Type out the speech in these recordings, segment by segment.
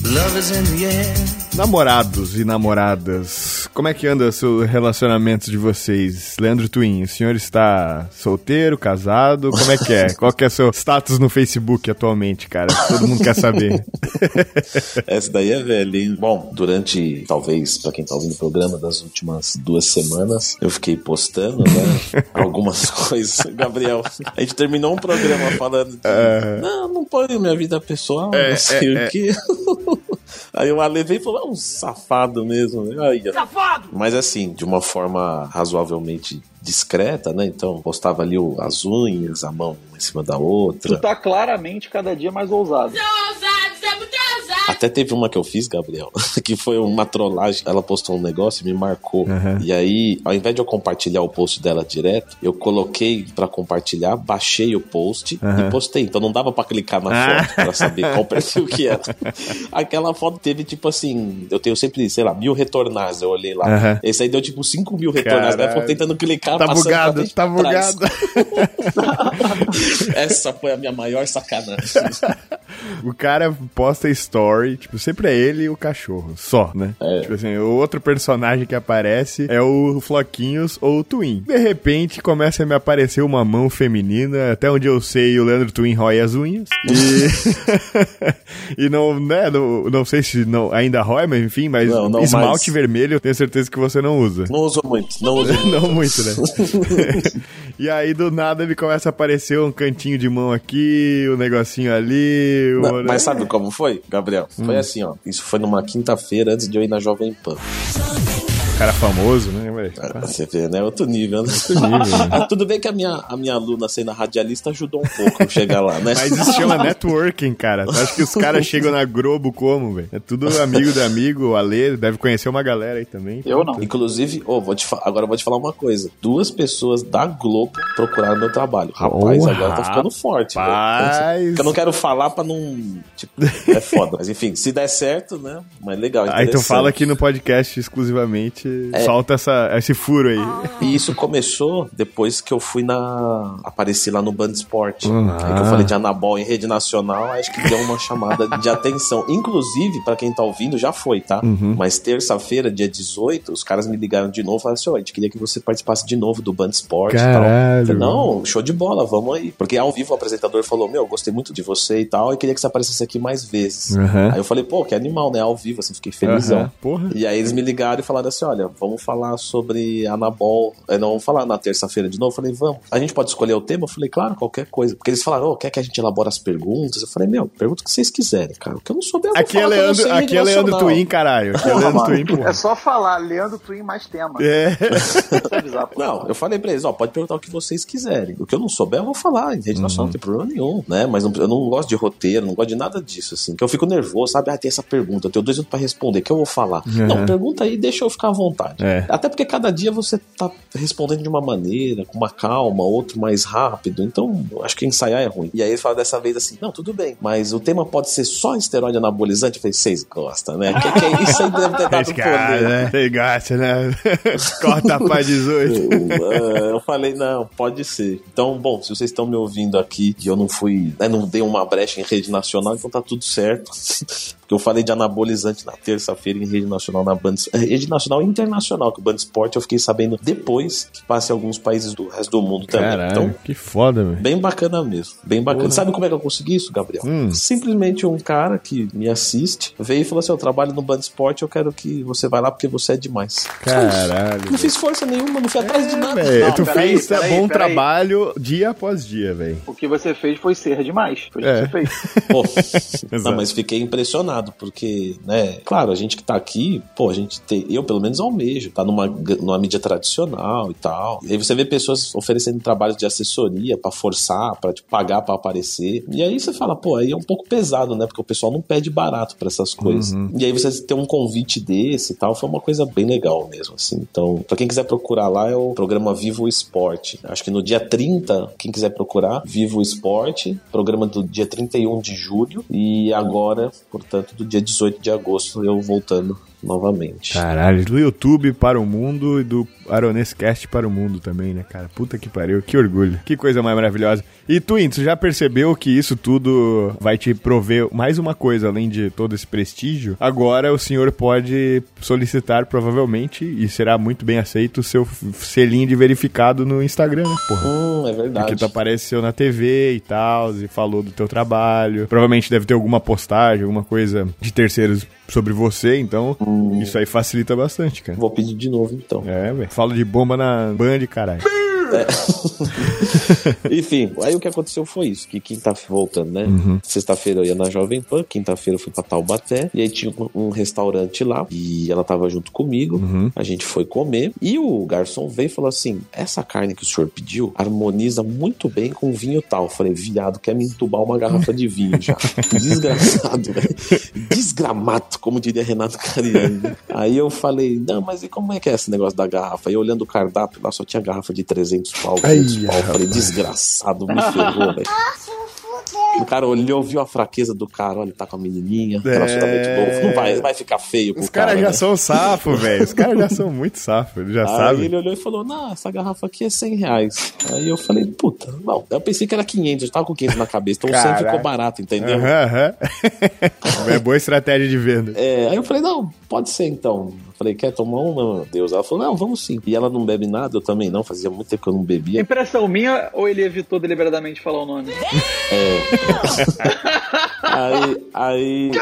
Love is in the air. Namorados e namoradas, como é que anda o seu relacionamento de vocês? Leandro Twin, o senhor está solteiro, casado? Como é que é? Qual que é o seu status no Facebook atualmente, cara? Todo mundo quer saber. Essa daí é velhinho. Bom, durante, talvez, pra quem tá ouvindo o programa, das últimas 2 semanas, eu fiquei postando, né, algumas coisas. Gabriel, a gente terminou um programa falando de, não ponho minha vida pessoal, não sei o quê. Aí eu levei e falei, um safado mesmo. Aí, safado! Mas assim, de uma forma razoavelmente discreta, né? Então, postava ali as unhas, a mão em cima da outra. Tu tá claramente cada dia mais ousado. Até teve uma que eu fiz, Gabriel, que foi uma trollagem. Ela postou um negócio e me marcou. E aí, ao invés de eu compartilhar o post dela direto, eu coloquei pra compartilhar, baixei o post e postei. Então não dava pra clicar na foto pra saber qual perfil que era. Aquela foto teve tipo assim, eu tenho sempre, sei lá, 1000 retornados, eu olhei lá. Esse aí deu tipo 5.000 retornados, né? Eu tentando clicar, tá bugado, tá bugado. Essa foi a minha maior sacanagem. O cara posta story, tipo, sempre é ele e o cachorro, só, né? Tipo assim, o outro personagem que aparece é o Floquinhos ou o Twin. De repente, começa a me aparecer uma mão feminina, até onde eu sei, o Leandro Twin rói as unhas. E não, né, não sei se ainda rói, mas enfim, mas não esmalte vermelho eu tenho certeza que você não usa. Não uso muito, Não muito, né? E aí, do nada, me começa a aparecer um cantinho de mão aqui, um negocinho ali. Não, mas sabe como foi, Gabriel? Foi assim, ó. Isso foi numa quinta-feira antes de eu ir na Jovem Pan. Cara famoso, né, velho? Você vê, né? Outro nível, né? Tudo bem que a minha aluna sendo radialista ajudou um pouco a chegar lá, né? Mas isso chama networking, cara. Tu acha que os caras chegam na Globo como, velho? É tudo amigo do amigo, o Ale deve conhecer uma galera aí também. Eu não. Inclusive, agora eu vou te falar uma coisa. 2 pessoas da Globo procuraram meu trabalho. Rapaz, agora tá ficando forte, velho. Eu não quero falar pra não... Tipo, é foda. Mas enfim, se der certo, né? Mas legal, aí tu fala aqui no podcast exclusivamente... Solta esse furo aí. E isso começou depois que eu fui apareci lá no Band Sport. Aí que eu falei de Anabol em rede nacional, acho que deu uma chamada de atenção. Inclusive, pra quem tá ouvindo, já foi, tá? Mas terça-feira, dia 18, os caras me ligaram de novo e falaram assim, a gente queria que você participasse de novo do Band Sport. Caralho. E tal. Falei, não, show de bola, vamos aí. Porque ao vivo o apresentador falou, gostei muito de você e tal, e queria que você aparecesse aqui mais vezes. Aí eu falei, que animal, né? Ao vivo, assim, fiquei felizão. E aí eles me ligaram e falaram assim, olha, vamos falar sobre Anabol. Não, vamos falar na terça-feira de novo. Eu falei, vamos. A gente pode escolher o tema? Eu falei, claro, qualquer coisa. Porque eles falaram, quer que a gente elabore as perguntas? Eu falei, pergunta o que vocês quiserem, cara. O que eu não souber, eu vou falar. Aqui é Leandro Twin, caralho. Aqui é Leandro Twin, porra. É só falar, Leandro Twin mais tema. Não, eu falei pra eles, pode perguntar o que vocês quiserem. O que eu não souber, eu vou falar. Em rede nacional não tem problema nenhum, né? Mas eu não gosto de roteiro, não gosto de nada disso, assim. Que eu fico nervoso, sabe? Tem essa pergunta, eu tenho 2 minutos pra responder, o que eu vou falar? Não, pergunta aí, deixa eu ficar à vontade. Até porque cada dia você tá respondendo de uma maneira, com uma calma, outro mais rápido. Então, eu acho que ensaiar é ruim. E aí eles falam dessa vez assim, não, tudo bem, mas o tema pode ser só esteroide anabolizante? Eu falei, vocês gostam, né? Que é isso aí deve ter dado poder. Né? Você gosta, né? Corta pra 18. Eu falei, não, pode ser. Então, bom, se vocês estão me ouvindo aqui e eu não fui, não dei uma brecha em rede nacional, então tá tudo certo. Porque eu falei de anabolizante na terça-feira em rede nacional, rede nacional e internacional, que o Band Sport eu fiquei sabendo depois que passe em alguns países do resto do mundo também. Caralho, então, que foda, velho. Bem bacana mesmo, bem bacana. Porra. Sabe como é que eu consegui isso, Gabriel? Simplesmente um cara que me assiste veio e falou assim, eu trabalho no Band Sport, eu quero que você vá lá porque você é demais. Caralho. Não fiz força nenhuma, não fui atrás de nada. Véio, tu fez bom trabalho dia após dia, velho. O que você fez foi ser demais. Foi o que você fez. Pô, não, mas fiquei impressionado, porque, né, claro, a gente que tá aqui, eu pelo menos almejo, tá numa mídia tradicional e tal. E aí você vê pessoas oferecendo trabalhos de assessoria pra forçar, pra pagar pra aparecer. E aí você fala, aí é um pouco pesado, né? Porque o pessoal não pede barato pra essas coisas. E aí você ter um convite desse e tal, foi uma coisa bem legal mesmo, assim. Então, pra quem quiser procurar lá, é o programa Vivo Esporte. Acho que no dia 30, quem quiser procurar, Vivo Esporte, programa do dia 31 de julho. E agora, portanto, do dia 18 de agosto, eu voltando novamente. Caralho, do YouTube para o mundo e do Aronescast para o mundo também, né, cara? Puta que pariu, que orgulho. Que coisa mais maravilhosa. E Twin, você já percebeu que isso tudo vai te prover mais uma coisa, além de todo esse prestígio? Agora o senhor pode solicitar, provavelmente, e será muito bem aceito, o seu selinho de verificado no Instagram, né, porra? É verdade. Porque tu apareceu na TV e tal, e falou do teu trabalho. Provavelmente deve ter alguma postagem, alguma coisa de terceiros sobre você, então isso aí facilita bastante, cara. Vou pedir de novo, então. Velho. Falo de bomba na Band, caralho. Enfim, aí o que aconteceu foi isso, que voltando, né? Sexta-feira eu ia na Jovem Pan, quinta-feira eu fui pra Taubaté, e aí tinha um restaurante lá, e ela tava junto comigo, a gente foi comer, e o garçom veio e falou assim, essa carne que o senhor pediu harmoniza muito bem com vinho tal. Eu falei, viado, quer me entubar uma garrafa de vinho já. Desgraçado, velho. Desgramato, como diria Renato Cariani. Aí eu falei, não, mas e como é que é esse negócio da garrafa? Aí olhando o cardápio, lá só tinha garrafa de 300 pau, 500 pau. Eu falei, desgraçado, me ferrou, velho. O cara olhou, viu a fraqueza do cara, olha, ele tá com a menininha, relacionamento novo, não vai ficar feio pro cara. Os caras já são safo, velho, os caras já são muito safo, ele já sabe. Aí ele olhou e falou, não, essa garrafa aqui é R$100. Aí eu falei, puta, não, eu pensei que era 500, eu tava com 500 na cabeça, então o 100 ficou barato, entendeu? É boa estratégia de venda. Aí eu falei, não, pode ser então. Eu falei, quer tomar uma, meu Deus? Ela falou, não, vamos sim. E ela não bebe nada, eu também não, fazia muito tempo que eu não bebia. Impressão minha ou ele evitou deliberadamente falar o nome? Aí...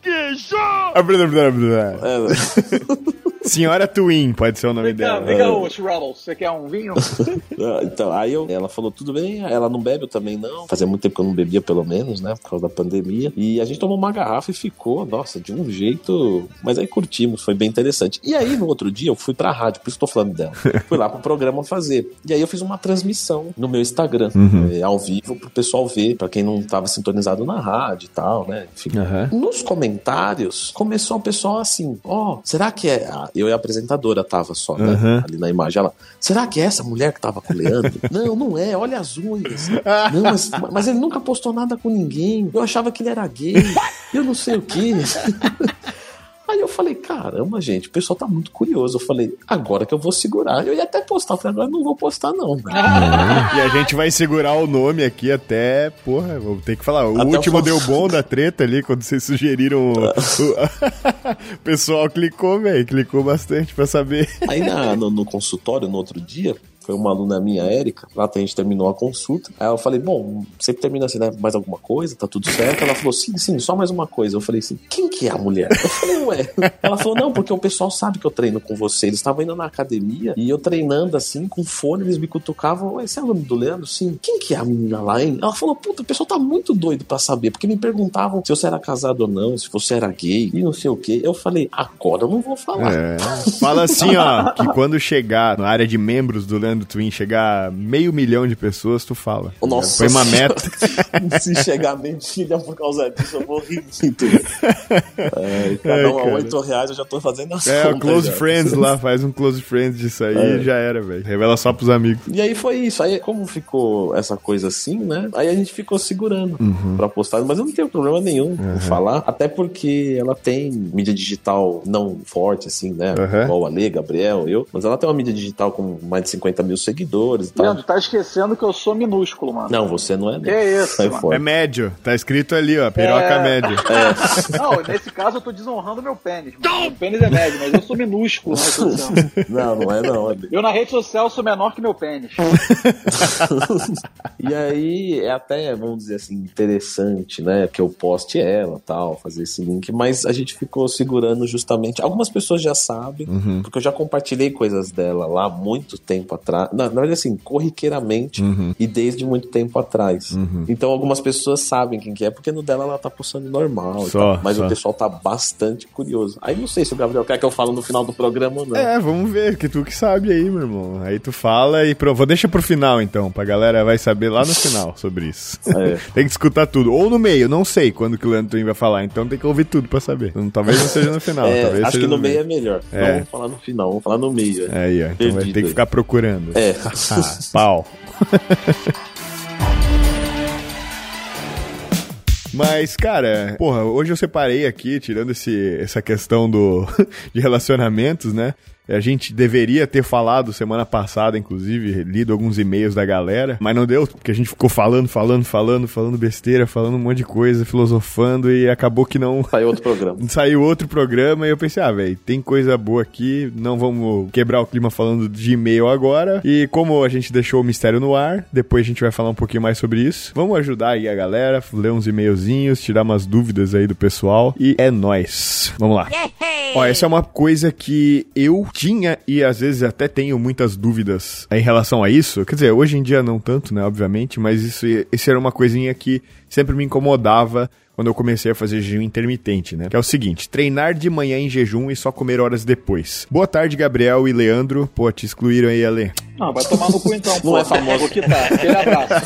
Senhora Twin, pode ser o nome dela. Vem cá, Rebels, você quer um vinho? Então, aí ela falou, tudo bem, ela não bebe, eu também não. Fazia muito tempo que eu não bebia, pelo menos, né, por causa da pandemia. E a gente tomou uma garrafa e ficou, nossa, de um jeito... Mas aí curtimos, foi bem interessante. E aí, no outro dia, eu fui pra rádio, por isso tô falando dela. Fui lá pro programa fazer. E aí eu fiz uma transmissão no meu Instagram, ao vivo, pro pessoal ver, pra quem não tava sintonizado na rádio e tal, né, enfim. Nos comentários, começou o pessoal assim, será que é... Eu e a apresentadora tava só, né? Ali na imagem. Ela, será que é essa mulher que tava com o Leandro? Não é, olha as unhas. Não, mas ele nunca postou nada com ninguém. Eu achava que ele era gay. Eu não sei o quê. Aí eu falei, caramba, gente, o pessoal tá muito curioso. Eu falei, agora que eu vou segurar. Eu ia até postar, eu falei, agora não vou postar não. E a gente vai segurar o nome aqui até, porra, vou ter que falar. O até último deu bom da treta ali, quando vocês sugeriram. O pessoal clicou, velho, clicou bastante pra saber. Aí no consultório, no outro dia, foi uma aluna minha, Érica, lá a gente terminou a consulta. Aí eu falei, bom, sempre termina assim, né? Mais alguma coisa? Tá tudo certo? Ela falou, sim, só mais uma coisa. Eu falei assim, quem que é a mulher? Eu falei, ué. Ela falou, não, porque o pessoal sabe que eu treino com você. Eles estavam indo na academia e eu treinando assim, com fone, eles me cutucavam. Ué, você é aluno do Leandro? Sim. Quem que é a menina lá, hein? Ela falou, puta, o pessoal tá muito doido pra saber, porque me perguntavam se você era casado ou não, se você era gay e não sei o quê. Eu falei, agora eu não vou falar. Fala assim, ó, que quando chegar na área de membros do Leandro Twin, chegar 500 mil de pessoas, tu fala. Nossa. Foi uma meta. Se chegar 500 mil por causa disso, eu vou rir muito. Cada um a R$8, eu já tô fazendo as contas. O Close Friends lá, faz um Close Friends disso aí e já era, velho. Revela só pros amigos. E aí foi isso. Aí, como ficou essa coisa assim, né? Aí a gente ficou segurando pra postar. Mas eu não tenho problema nenhum em falar. Até porque ela tem mídia digital não forte, assim, né? Igual a Lê, Gabriel, eu. Mas ela tem uma mídia digital com mais de 50 mil seguidores e tal. Leandro, tá esquecendo que eu sou minúsculo, mano. Não, você não é. Que é isso, É médio. Tá escrito ali, ó. Piroca médio. Não, nesse caso eu tô desonrando meu pênis. Meu pênis é médio, mas eu sou minúsculo na rede social. Não é não. Eu na rede social sou menor que meu pênis. E aí é até, vamos dizer assim, interessante, né? Que eu poste ela tal, fazer esse link. Mas a gente ficou segurando justamente. Algumas pessoas já sabem, porque eu já compartilhei coisas dela lá há muito tempo atrás. Na verdade, assim, corriqueiramente e desde muito tempo atrás. Então algumas pessoas sabem quem que é, porque no dela ela tá postando normal. Mas o pessoal tá bastante curioso. Aí não sei se o Gabriel quer que eu fale no final do programa ou não. Vamos ver, que tu que sabe aí, meu irmão. Aí tu fala e deixa pro final então, pra galera vai saber lá no final sobre isso. Tem que escutar tudo. Ou no meio, não sei quando que o Leandro Twin vai falar, então tem que ouvir tudo pra saber. Então, talvez não seja no final. Talvez acho seja que no meio é melhor. Não vamos falar no final, vamos falar no meio. Aí, ó. Então vai ter que ficar procurando. Pau. Mas, cara, porra, hoje eu separei aqui, tirando essa questão de relacionamentos, né? A gente deveria ter falado semana passada, inclusive, lido alguns e-mails da galera, mas não deu, porque a gente ficou falando besteira, falando um monte de coisa, filosofando, e acabou que não... Saiu outro programa. Saiu outro programa, e eu pensei, velho, tem coisa boa aqui, não vamos quebrar o clima falando de e-mail agora, e como a gente deixou o mistério no ar, depois a gente vai falar um pouquinho mais sobre isso. Vamos ajudar aí a galera, ler uns e-mailzinhos, tirar umas dúvidas aí do pessoal, e é nóis. Vamos lá. Ó, essa é uma coisa que eu tinha e às vezes até tenho muitas dúvidas em relação a isso. Quer dizer, hoje em dia não tanto, né, obviamente, mas isso era uma coisinha que sempre me incomodava quando eu comecei a fazer jejum intermitente, né? Que é o seguinte, treinar de manhã em jejum e só comer horas depois. Boa tarde, Gabriel e Leandro. Pô, te excluíram aí, Ale. Não, vai tomar no cu então. Não é famoso. Que tá. Aquele abraço.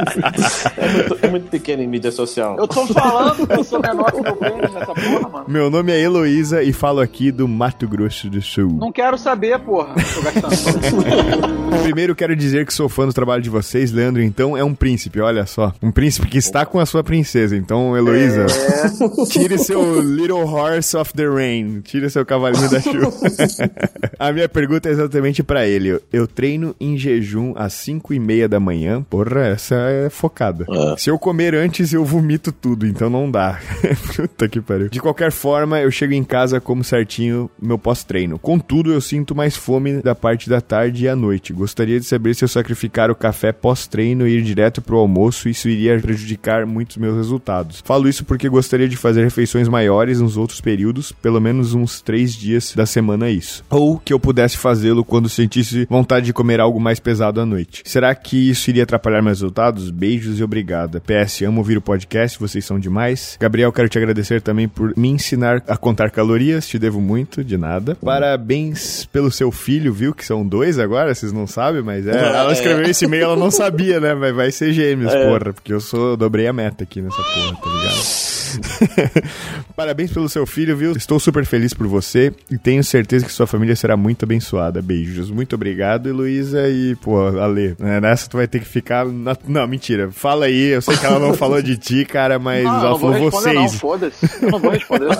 É muito pequeno em mídia social. Eu tô falando que eu sou menor que meu pênis nessa porra, mano. Meu nome é Heloísa e falo aqui do Mato Grosso do Sul. Não quero saber, porra. Tô gastando. Primeiro quero dizer que sou fã do trabalho de vocês. Leandro, então, é um príncipe, olha só. Um príncipe que está com a sua princesa. Então, Heloísa, tire seu Little Horse of the Rain. Tire seu cavalinho da chuva. A minha pergunta é exatamente pra ele. Eu treino em jejum às 5:30 da manhã. Porra, essa é focada. Se eu comer antes, eu vomito tudo, então não dá. Puta que pariu. De qualquer forma, eu chego em casa como certinho meu pós-treino. Contudo, eu sinto mais fome da parte da tarde e à noite. Gostaria de saber se eu sacrificar o café pós-treino e ir direto pro almoço, isso iria prejudicar muito os meus resultados. Falo isso porque gostaria de fazer refeições maiores nos outros períodos, pelo menos uns 3 dias da semana isso. Ou que eu pudesse fazê-lo quando sentisse vontade de comer algo mais pesado à noite. Será que isso iria atrapalhar meus resultados? Beijos e obrigada. PS, amo ouvir o podcast, vocês são demais. Gabriel, quero te agradecer também por me ensinar a contar calorias, te devo muito, de nada. Parabéns pelo seu filho, viu? Que são 2 agora, vocês não sabem, mas ela escreveu esse e-mail, ela não sabia, né? Mas vai ser gêmeos, porra, porque eu dobrei a meta aqui nessa porra, tá ligado? Parabéns pelo seu filho, viu? Estou super feliz por você e tenho certeza que sua família será muito abençoada. Beijos. Muito obrigado, Heloísa. E, pô, Ale, nessa tu vai ter que ficar... Não, mentira. Fala aí. Eu sei que ela não falou de ti, cara, mas ela falou vocês. Não, foda-se. Eu não vou responder.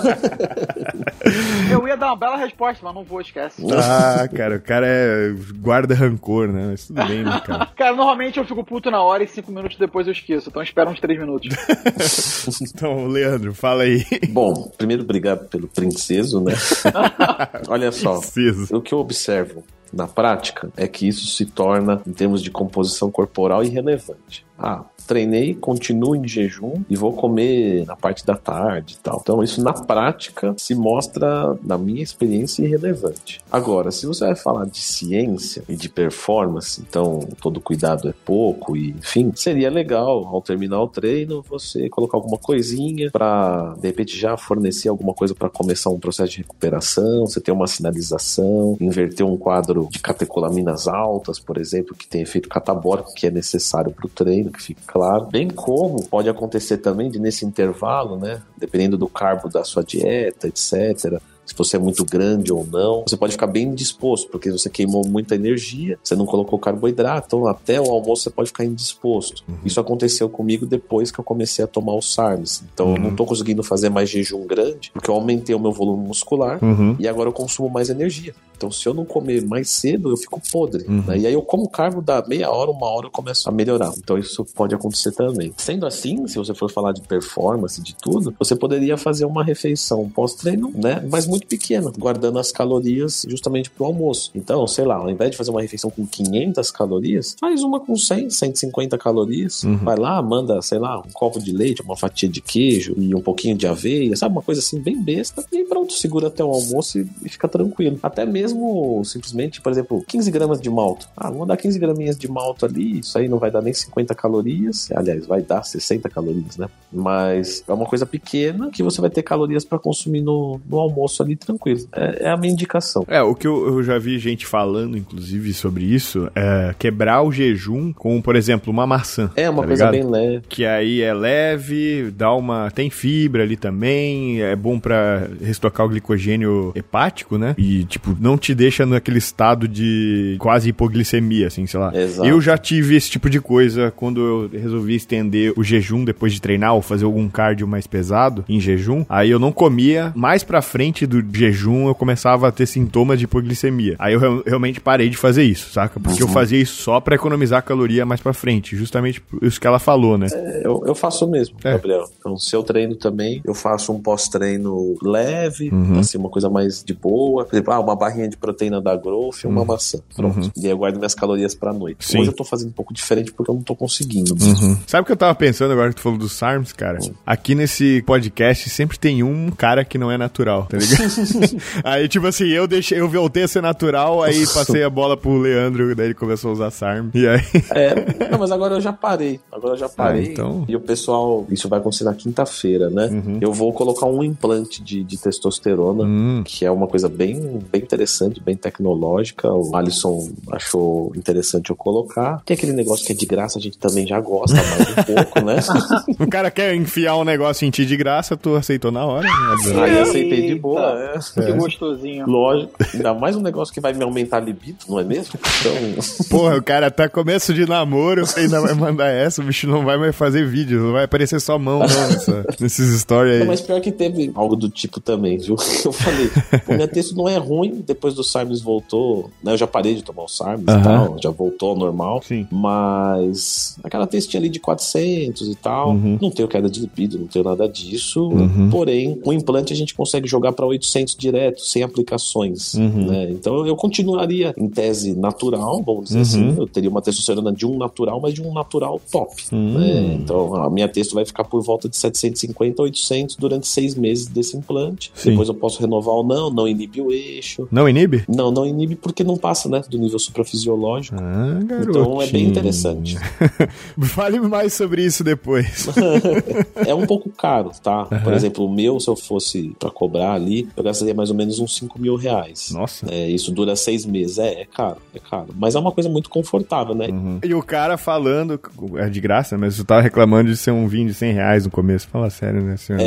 Eu ia dar uma bela resposta, mas não vou, esquece. Ah, cara, o cara guarda rancor, né? Mas tudo bem, né, cara? Cara, normalmente eu fico puto na hora e 5 minutos depois eu esqueço. Então espera uns 3 minutos. Então, Leandro, fala aí. Bom, primeiro, obrigado pelo princeso, né? Olha só, Preciso. o que eu observo na prática é que isso se torna, em termos de composição corporal, irrelevante. Treinei, continuo em jejum e vou comer na parte da tarde e tal. Então isso na prática se mostra, na minha experiência, irrelevante. Agora, se você vai falar de ciência e de performance, então todo cuidado é pouco e enfim, seria legal ao terminar o treino você colocar alguma coisinha para de repente já fornecer alguma coisa para começar um processo de recuperação, você ter uma sinalização, inverter um quadro de catecolaminas altas, por exemplo, que tem efeito catabólico que é necessário para o treino, que fique claro. Bem como pode acontecer também de nesse intervalo, né, dependendo do carbo da sua dieta, etc., se você é muito grande ou não, você pode ficar bem indisposto, porque você queimou muita energia, você não colocou carboidrato, então até o almoço você pode ficar indisposto. Isso aconteceu comigo depois que eu comecei a tomar o SARMs. Então eu não tô conseguindo fazer mais jejum grande, porque eu aumentei o meu volume muscular e agora eu consumo mais energia. Então se eu não comer mais cedo, eu fico podre. Né? E aí eu como carbo, dá meia hora, 1 hora, eu começo a melhorar. Então isso pode acontecer também. Sendo assim, se você for falar de performance, de tudo, você poderia fazer uma refeição pós-treino, né, mas muito pequena, guardando as calorias justamente pro almoço. Então, sei lá, ao invés de fazer uma refeição com 500 calorias, faz uma com 100, 150 calorias. Vai lá, manda, sei lá, um copo de leite, uma fatia de queijo e um pouquinho de aveia, sabe? Uma coisa assim bem besta. E pronto, segura até o almoço e fica tranquilo. Até mesmo, simplesmente, por exemplo, 15 gramas de malto. Vamos dar 15 graminhas de malto ali, isso aí não vai dar nem 50 calorias. Aliás, vai dar 60 calorias, né? Mas é uma coisa pequena que você vai ter calorias para consumir no almoço ali tranquilo. É a minha indicação. O que eu já vi gente falando, inclusive, sobre isso, é quebrar o jejum com, por exemplo, uma maçã. É uma coisa bem leve. Que aí é leve, tem fibra ali também, é bom pra restocar o glicogênio hepático, né? E, tipo, não te deixa naquele estado de quase hipoglicemia, assim, sei lá. Exato. Eu já tive esse tipo de coisa quando eu resolvi estender o jejum depois de treinar ou fazer algum cardio mais pesado em jejum. Aí eu não comia. Mais pra frente do jejum eu começava a ter sintomas de hipoglicemia. Aí eu realmente parei de fazer isso, saca? Porque eu fazia isso só pra economizar caloria mais pra frente. Justamente isso que ela falou, né? Eu faço mesmo, Gabriel. Então, se eu treino também, eu faço um pós-treino leve, assim, uma coisa mais de boa. Por exemplo, uma barrinha de proteína da Growth e uma maçã. Pronto. E aí eu guardo minhas calorias pra noite. Sim. Hoje eu tô fazendo um pouco diferente porque eu não tô conseguindo. Sabe o que eu tava pensando agora que tu falou dos SARMs, cara? Aqui nesse podcast sempre tem um cara que não é natural, tá ligado? Aí, tipo assim, eu voltei a ser natural, aí passei a bola pro Leandro, daí ele começou a usar SARM. E aí... Não, mas agora eu já parei. Então... E o pessoal, isso vai acontecer na quinta-feira, né? Eu vou colocar um implante de testosterona, que é uma coisa bem interessante, bem tecnológica. O Alisson achou interessante eu colocar. Que é aquele negócio que é de graça, a gente também já gosta mais um pouco, né? O cara quer enfiar um negócio em ti de graça, tu aceitou na hora, né? Aí aceitei de boa, Que gostosinho. Lógico. Ainda mais um negócio que vai me aumentar a libido, não é mesmo? Então... Porra, o cara tá começo de namoro, ainda vai mandar essa, o bicho não vai mais fazer vídeo, não vai aparecer só mão nesses stories aí. Não, mas pior que teve algo do tipo também, viu? Eu falei, o meu texto não é ruim, depois do SARMs voltou, né? Eu já parei de tomar o SARMs e tal, já voltou ao normal. Sim. Mas aquela testinha ali de 400 e tal, não tenho queda de libido, não tenho nada disso. Porém, com o implante a gente consegue jogar pra 800 direto, sem aplicações, né? Então eu continuaria em tese natural, vamos dizer assim. Eu teria uma testosterona de um natural, mas de um natural top, né? Então a minha testo vai ficar por volta de 750 a 800 durante 6 meses desse implante. Sim. Depois eu posso renovar ou não inibe o eixo. Não inibe? Não inibe porque não passa, né, do nível suprafisiológico. Então é bem interessante. Fale mais sobre isso depois. É um pouco caro, tá? Por exemplo, o meu, se eu fosse pra cobrar ali, eu gastaria mais ou menos uns 5 mil reais. Nossa. Isso dura 6 meses. É caro. Mas é uma coisa muito confortável, né? E o cara falando, é de graça, mas tu tava reclamando de ser um vinho de 100 reais no começo. Fala sério, né, senhor?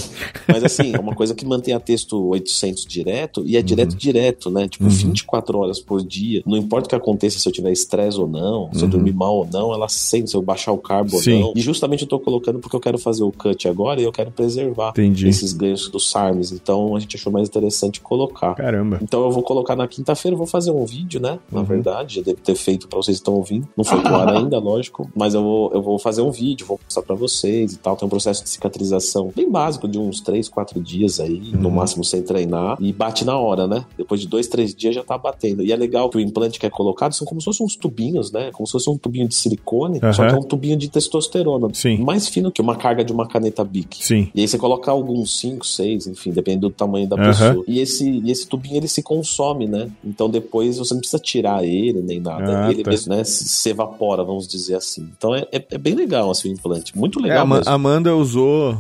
Mas assim, é uma coisa que mantém a texto 800 direto, e é direto, né? Tipo, 24 horas por dia. Não importa o que aconteça, se eu tiver estresse ou não, se eu dormir mal ou não, ela sente, se eu baixar o carbo ou não. E justamente eu tô colocando porque eu quero fazer o cut agora e eu quero preservar esses ganhos dos SARMs. Então a gente achou mais interessante colocar. Caramba. Então eu vou colocar na quinta-feira, eu vou fazer um vídeo, né? Na verdade, já devo ter feito pra vocês que estão ouvindo. Não foi pro ar ainda, lógico. Mas eu vou fazer um vídeo, vou mostrar pra vocês e tal. Tem um processo de cicatrização bem básico, de uns 3, 4 dias aí, no máximo sem treinar. E bate na hora, né? Depois de 2, 3 dias já tá batendo. E é legal que o implante que é colocado são como se fossem uns tubinhos, né? Como se fosse um tubinho de silicone, só que é um tubinho de testosterona. Sim. Mais fino que uma carga de uma caneta Bic. Sim. E aí você coloca alguns 5, 6, enfim, dependendo do tamanho da pessoa. E esse tubinho, ele se consome, né? Então depois você não precisa tirar ele, nem nada. Ele mesmo, né, se evapora, vamos dizer assim. Então é bem legal, assim, o implante. Muito legal mesmo. Amanda usou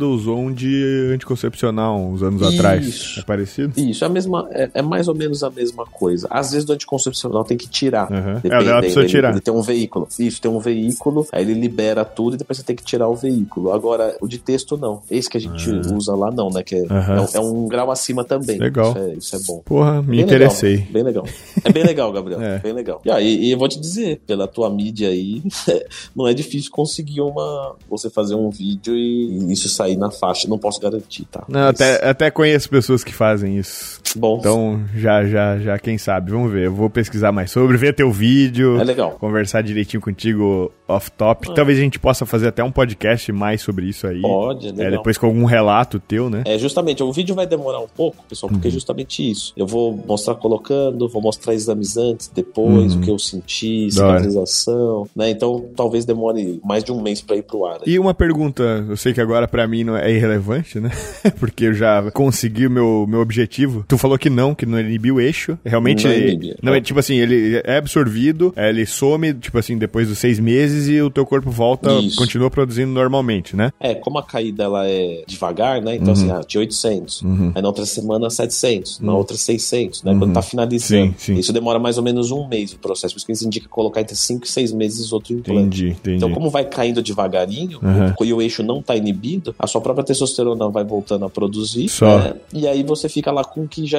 um de anticoncepcional uns anos atrás. É parecido? Isso, é mais ou menos a mesma coisa. Às vezes do anticoncepcional tem que tirar. Ela precisa tirar. Ele tem um veículo. Isso, tem um veículo, aí ele libera tudo e depois você tem que tirar o veículo. Agora, o de texto não. Esse que a gente usa lá não, né? Que é um grau acima também. Legal. Isso é bom. Porra, me interessei. Bem legal. É bem legal, Gabriel. Bem legal. E eu vou te dizer, pela tua mídia aí, não é difícil conseguir você fazer um vídeo e isso sair na faixa. Não posso garantir, tá? Não, até conheço pessoas que fazem isso. Bom. Então, já quem sabe, vamos ver. Eu vou pesquisar mais sobre, ver teu vídeo. É legal. Conversar direitinho contigo off-top. Talvez a gente possa fazer até um podcast mais sobre isso aí. Pode, é legal. Depois com algum relato teu, né? Justamente, o vídeo vai demorar um pouco, pessoal, porque é justamente isso. Eu vou mostrar colocando, vou mostrar exames antes, depois, o que eu senti, cicatrização, né? Então, talvez demore mais de um mês pra ir pro ar. E uma pergunta, eu sei que agora pra mim não é irrelevante, né? Porque eu já consegui o meu objetivo. Tu falou que não inibiu o eixo. Realmente, não é tipo assim, ele é absorvido, ele some, tipo assim, depois dos 6 meses e o teu corpo volta, continua produzindo normalmente, né? Como a caída ela é devagar, né? Então, assim, tinha 800. Aí na outra semana, 700. Na outra, 600, né? Quando tá finalizando. Sim. Isso demora mais ou menos um mês o processo. Por isso que eles indicam colocar entre 5 e 6 meses outro implante. Entendi. Então, como vai caindo devagarinho, e o eixo não tá inibido, a sua própria testosterona vai voltando a produzir, né? E aí você fica lá com o que já era teu mesmo.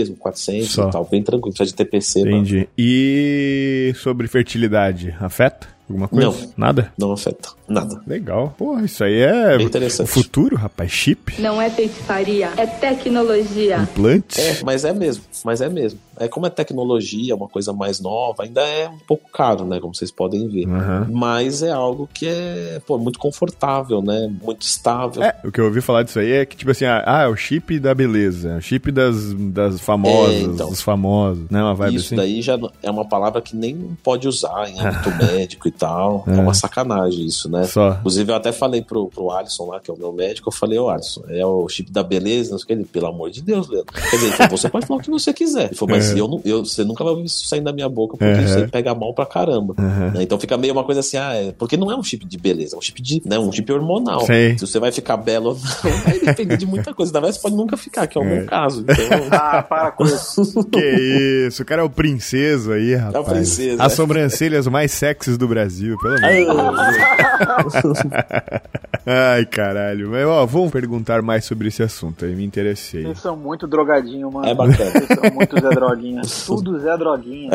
mesmo, 400 e tal, bem tranquilo, precisa de TPC. Entendi. Mano. E sobre fertilidade, afeta? Alguma coisa? Não. Nada? Não afeta. Nada. Legal. Porra, isso aí é bem interessante. O futuro, rapaz. Chip. Não é feitiçaria, é tecnologia. Implantes. Mas é mesmo. Como é tecnologia, uma coisa mais nova, ainda é um pouco caro, né? Como vocês podem ver. Mas é algo que é, muito confortável, né? Muito estável. O que eu ouvi falar disso aí é que, tipo assim, é o chip da beleza, o chip das famosas, dos famosos, né? Uma vibe isso assim. Daí já é uma palavra que nem pode usar em âmbito médico e tal. É uma sacanagem isso, né? Inclusive, eu até falei pro Alisson lá, que é o meu médico, eu falei, Alisson, é o chip da beleza, não sei o que, ele, pelo amor de Deus, Leandro. Quer dizer, então, você pode falar o que você quiser. Ele falou, mas você nunca vai ouvir isso saindo da minha boca, porque isso aí pega mal pra caramba. Né? Então fica meio uma coisa assim, porque não é um chip de beleza, é um chip um chip hormonal. Sei. Se você vai ficar belo ou não, vai depender de muita coisa. Na verdade, você pode nunca ficar, que é o meu caso. Então... para com isso. Que isso, o cara é o princeso aí, rapaz. É o princeso. As sobrancelhas mais sexys do Brasil, pelo amor de Deus. Ai, caralho. Mas, vamos perguntar mais sobre esse assunto aí, me interessei. Vocês são muito drogadinhos, mano. É bacana. Vocês são muito Zé Droguinha. Tudo Zé Droguinha.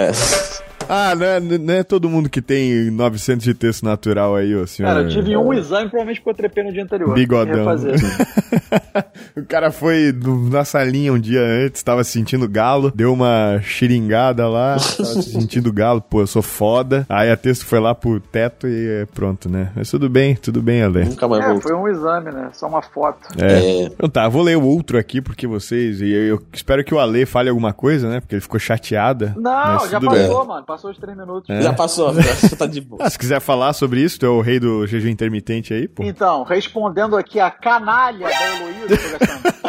Não é todo mundo que tem 900 de texto natural aí, ô senhor. Cara, eu tive um exame, provavelmente porque eu trepei no dia anterior. Bigodão. O cara foi na salinha um dia antes, tava sentindo galo, deu uma xiringada lá, tava sentindo galo, pô, eu sou foda. Aí a texto foi lá pro teto e pronto, né? Mas tudo bem, Ale. Nunca mais voltou. Foi um exame, né? Só uma foto. Então tá, vou ler o outro aqui, porque vocês, e eu espero que o Ale fale alguma coisa, né? Porque ele ficou chateada. Não, já passou, mano. Passou os 3 minutos. Já passou, já tá de boa. Se quiser falar sobre isso, tu é o rei do jejum intermitente aí, pô. Então, respondendo aqui a canalha da Heloísa,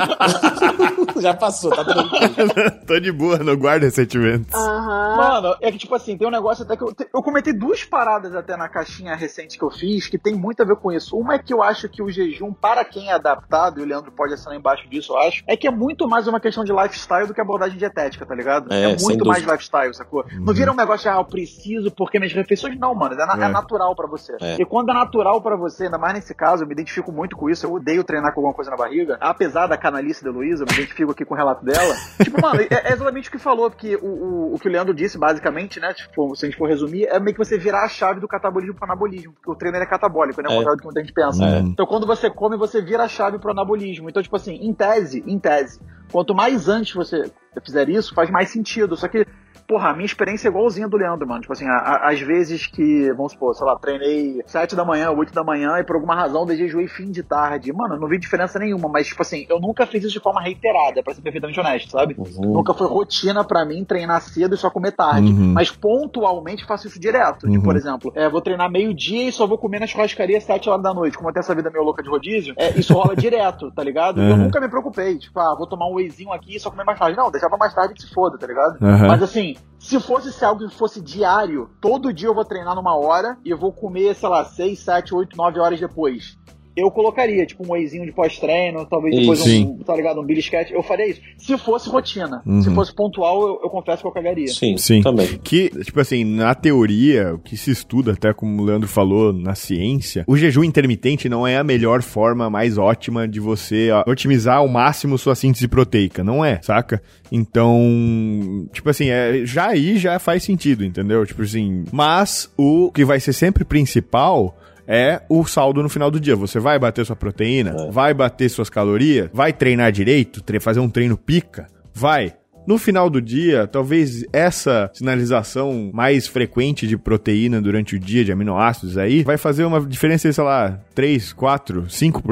já passou, tá tranquilo. Tô de boa, não guarda ressentimentos. Mano, é que tipo assim, tem um negócio até que eu comentei 2 paradas até na caixinha recente que eu fiz, que tem muito a ver com isso. Uma é que eu acho que o jejum, para quem é adaptado, e o Leandro pode assinar embaixo disso, eu acho, é que é muito mais uma questão de lifestyle do que abordagem dietética, tá ligado? É muito mais lifestyle, sacou? Não vira um negócio, eu preciso porque minhas refeições, não, mano, é natural pra você. E quando é natural pra você, ainda mais nesse caso, eu me identifico muito com isso, eu odeio treinar com alguma coisa na barriga, apesar da canalice da Heloísa, eu me identifico aqui com o relato dela. Tipo, mano, é exatamente o que falou, porque o que o Leandro disse, basicamente, né, tipo, se a gente for resumir, é meio que você virar a chave do catabolismo pro anabolismo, porque o treino é catabólico, né, ao contrário do que muita gente pensa. Então, quando você come, você vira a chave pro anabolismo. Então, tipo assim, em tese, quanto mais antes você fizer isso, faz mais sentido. Só que, porra, a minha experiência é igualzinha do Leandro, mano. Tipo assim, às vezes que, vamos supor, sei lá, treinei 7 da manhã, 8 da manhã e por alguma razão jejuei fim de tarde. Mano, eu não vi diferença nenhuma, mas, tipo assim, eu nunca fiz isso de forma reiterada, pra ser perfeitamente honesto, sabe? Nunca foi rotina pra mim treinar cedo e só comer tarde. Mas pontualmente faço isso direto. Tipo, por exemplo, vou treinar meio-dia e só vou comer na churrascaria 7 horas da noite. Como eu tenho essa vida meio louca de rodízio, isso rola direto, tá ligado? Eu nunca me preocupei. Tipo, vou tomar um wheyzinho aqui e só comer mais tarde. Não, deixava mais tarde que se foda, tá ligado? Mas assim, se fosse algo que fosse diário, todo dia eu vou treinar numa hora e eu vou comer, sei lá, 6, 7, 8, 9 horas depois. Eu colocaria, tipo, um wheyzinho de pós-treino, talvez depois tá ligado, um belisquete. Eu faria isso. Se fosse rotina. Se fosse pontual, eu confesso que eu cagaria. Sim, também. Que, tipo assim, na teoria, o que se estuda, até como o Leandro falou, na ciência, o jejum intermitente não é a melhor forma mais ótima de você otimizar ao máximo sua síntese proteica. Não é, saca? Então, tipo assim, já faz sentido, entendeu? Tipo assim, mas o que vai ser sempre principal é o saldo no final do dia. Você vai bater sua proteína, vai bater suas calorias, vai treinar direito, fazer um treino pica, vai. No final do dia, talvez essa sinalização mais frequente de proteína durante o dia, de aminoácidos aí, vai fazer uma diferença, sei lá, 3, 4,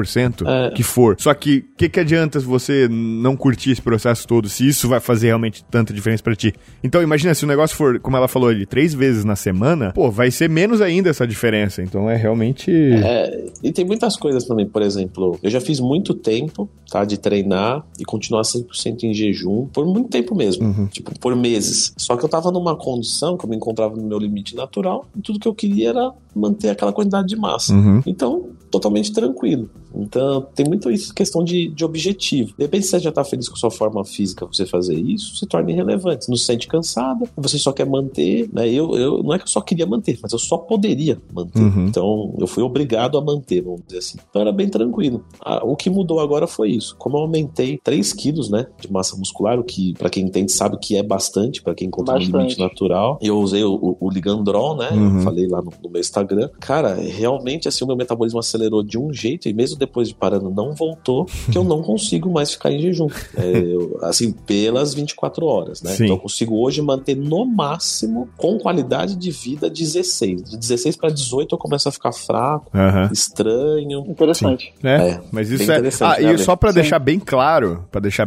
5% que for. Só que, o que adianta você não curtir esse processo todo, se isso vai fazer realmente tanta diferença pra ti? Então, imagina, se o negócio for, como ela falou ali, 3 vezes na semana, pô, vai ser menos ainda essa diferença. Então, é realmente... E tem muitas coisas também, por exemplo, eu já fiz muito tempo, tá, de treinar e continuar 100% em jejum, por muito tempo mesmo, tipo, por meses. Só que eu tava numa condição que eu me encontrava no meu limite natural e tudo que eu queria era manter aquela quantidade de massa. Então, totalmente tranquilo. Então, tem muito isso, questão de objetivo. De repente, você já tá feliz com sua forma física, você fazer isso, se torna irrelevante. Você não se sente cansada, você só quer manter, né? Eu não é que eu só queria manter, mas eu só poderia manter. Então, eu fui obrigado a manter, vamos dizer assim. Então, era bem tranquilo. O que mudou agora foi isso. Como eu aumentei 3 quilos, né, de massa muscular, o que, pra quem entende, sabe que é bastante, pra quem encontra um limite natural. Eu usei o Ligandrol, né? Eu falei lá no meu Instagram. Cara, realmente, assim, o meu metabolismo acelerou de um jeito, e mesmo depois de parando, não voltou, que eu não consigo mais ficar em jejum. Assim, pelas 24 horas, né? Sim. Então eu consigo hoje manter no máximo, com qualidade de vida, 16. De 16 para 18 eu começo a ficar fraco, estranho. Interessante. Mas isso é... e só pra deixar bem claro,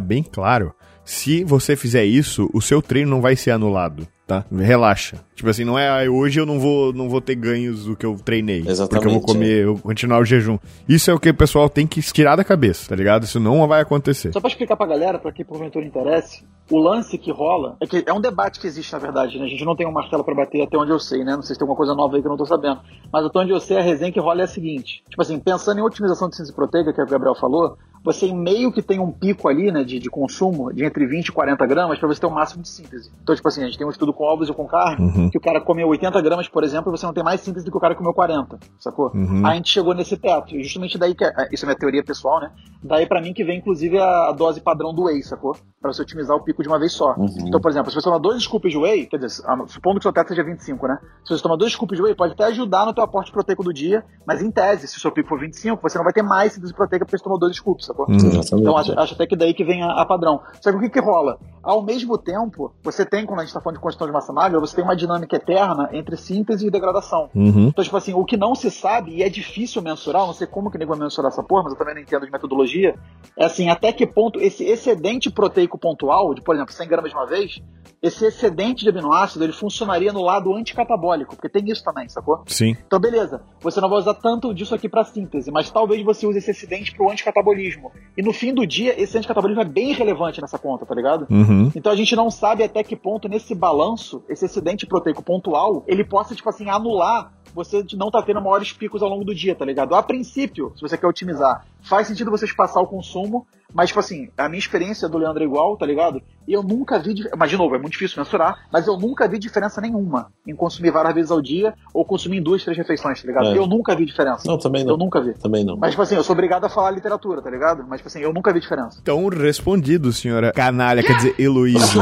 se você fizer isso, o seu treino não vai ser anulado, tá? Relaxa. Tipo assim, não é hoje eu não vou ter ganhos do que eu treinei. Exatamente. Porque eu vou comer, eu vou continuar o jejum. Isso é o que o pessoal tem que tirar da cabeça, tá ligado? Isso não vai acontecer. Só pra explicar pra galera, pra quem porventura interesse, o lance que rola é um debate que existe, na verdade, né? A gente não tem um martelo pra bater até onde eu sei, né? Não sei se tem alguma coisa nova aí que eu não tô sabendo. Mas até onde eu sei, a resenha que rola é a seguinte. Tipo assim, pensando em otimização de síntese proteica, que é o que o Gabriel falou, você meio que tem um pico ali, né, de consumo de entre 20 e 40 gramas pra você ter um máximo de síntese. Então, tipo assim, a gente tem um estudo com ovos ou com carne, que o cara comeu 80 gramas, por exemplo, e você não tem mais síntese do que o cara que comeu 40, sacou? Aí a gente chegou nesse teto, e justamente daí que, isso é minha teoria pessoal, né, daí pra mim que vem, inclusive, a dose padrão do whey, sacou? Pra você otimizar o pico de uma vez só. Então, por exemplo, se você toma 2 scoops de whey, quer dizer, supondo que o seu teto seja 25, né, se você toma 2 scoops de whey, pode até ajudar no teu aporte proteico do dia, mas em tese, se o seu pico for 25, você não vai ter mais síntese proteica porque você tomou 2 scoops, sacou? Então, acho até que daí que vem a padrão. Só que o que rola? Ao mesmo tempo, você tem, quando a gente tá falando de construção de massa magra, você tem uma dinâmica eterna entre síntese e degradação. Então, tipo assim, o que não se sabe, e é difícil mensurar, não sei como que nego vai mensurar essa porra, mas eu também não entendo de metodologia, é assim, até que ponto esse excedente proteico pontual, de, por exemplo, 100 gramas de uma vez, esse excedente de aminoácido, ele funcionaria no lado anticatabólico, porque tem isso também, sacou? Sim. Então, beleza, você não vai usar tanto disso aqui pra síntese, mas talvez você use esse excedente pro anticatabolismo. E no fim do dia, esse anticatabolismo é bem relevante nessa conta, tá ligado? Então a gente não sabe até que ponto, nesse balanço, esse excedente proteico pontual, ele possa, tipo assim, anular você não tá tendo maiores picos ao longo do dia, tá ligado? A princípio, se você quer otimizar, faz sentido você espaçar o consumo, mas, tipo assim, a minha experiência do Leandro é igual, tá ligado? E eu nunca vi, mas de novo, é muito difícil mensurar, mas eu nunca vi diferença nenhuma em consumir várias vezes ao dia ou consumir em 2, 3 refeições, tá ligado? Eu nunca vi diferença. Não, também não. Eu nunca vi. Também não. Mas, tipo assim, eu sou obrigado a falar literatura, tá ligado? Mas, tipo assim, eu nunca vi diferença. Então, respondido, senhora canalha, quer dizer, Heloísa.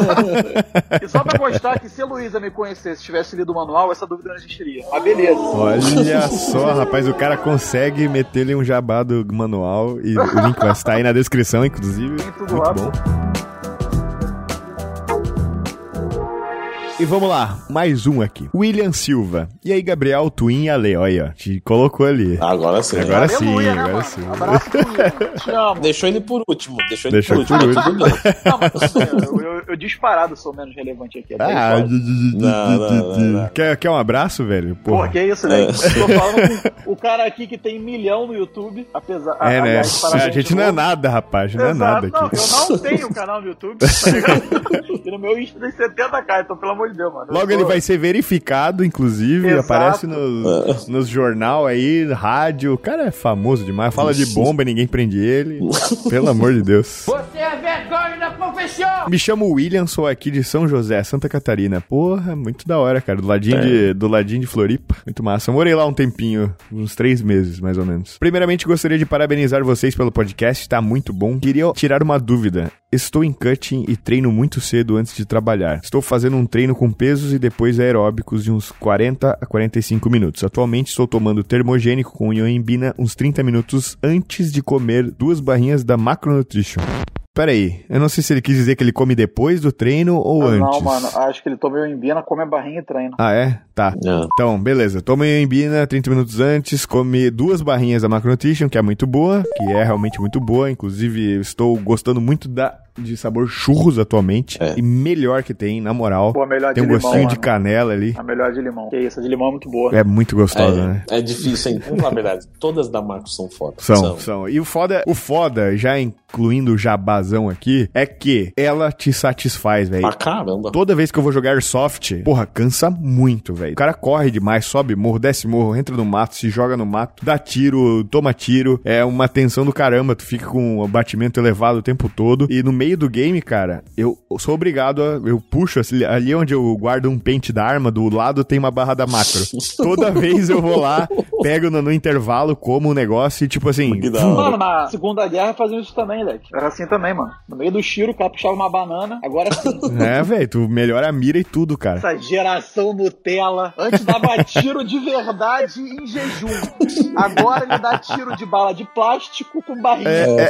E só pra constar que se a Heloísa me conhecesse, tivesse lido o manual, essa dúvida não existiria. Mas beleza. Olha só, rapaz, o cara consegue meter-lhe um jabá do manual e o link vai estar aí na descrição, inclusive. Tudo muito bom. E vamos lá, mais um aqui. William Silva. E aí, Gabriel, Twin e Ale, olha, te colocou ali. Agora sim. Agora sim, Aleluia, agora né, sim. Abraço, William. Te amo. Deixou ele por último. Deixou por último. Tudo bem. Não, mas eu disparado sou menos relevante aqui. Não. Quer um abraço, velho? Porra, que isso, velho? Tô falando com o cara aqui que tem 1 milhão no YouTube, apesar... aliás, né? A gente não é nada, rapaz. A gente não é nada aqui. Não, eu não tenho canal no YouTube, tá ligado? E no meu Insta tem 70k, então pelo amor de Deus, mano. Logo ele vai ser verificado, inclusive. Exato. Aparece nos jornal aí, rádio. O cara é famoso demais. Fala de bomba e ninguém prende ele. Pelo amor de Deus. Você é vergonha da profissão! Me chamo William, sou aqui de São José, Santa Catarina. Porra, muito da hora, cara. Do ladinho de Floripa. Muito massa. Eu morei lá um tempinho, uns 3 meses, mais ou menos. Primeiramente, gostaria de parabenizar vocês pelo podcast. Tá muito bom. Queria tirar uma dúvida. Estou em cutting e treino muito cedo antes de trabalhar. Estou fazendo um treino com pesos e depois aeróbicos de uns 40 a 45 minutos. Atualmente estou tomando termogênico com ioimbina uns 30 minutos antes de comer 2 barrinhas da Macronutrition. Pera aí, eu não sei se ele quis dizer que ele come depois do treino ou antes. Não, mano, acho que ele toma ioimbina, come a barrinha e treina. Ah, é? Tá. Então, beleza. Toma ioimbina 30 minutos antes, come 2 barrinhas da Macronutrition, que é muito boa, que é realmente muito boa. Inclusive, eu estou gostando muito da de sabor churros atualmente. E melhor que tem, na moral. Pô, melhor tem de um limão, gostinho de mano. canela ali. A melhor de limão. Que isso, a de limão é muito boa. É muito gostosa, né? É difícil, hein? Vamos falar a verdade. Todas da Macros são foda. São. E o foda, já incluindo o jabazão aqui, é que ela te satisfaz, velho. Ah, caramba. Toda vez que eu vou jogar Airsoft, porra, cansa muito, velho. O cara corre demais, sobe morro, desce morro, entra no mato, se joga no mato, dá tiro, toma tiro. É uma tensão do caramba, tu fica com o batimento elevado o tempo todo. E no meio do game, cara, eu sou obrigado eu puxo, ali onde eu guardo um pente da arma, do lado tem uma barra da macro. Toda vez eu vou lá, pego no intervalo, como o negócio e tipo assim... Mano, na Segunda Guerra faziam isso também, Leque. Era assim também, mano. No meio do tiro, o cara puxava uma banana, agora sim. Velho, tu melhora a mira e tudo, cara. Essa geração Nutella. Antes dava tiro de verdade em jejum. Agora ele dá tiro de bala de plástico com barrinha.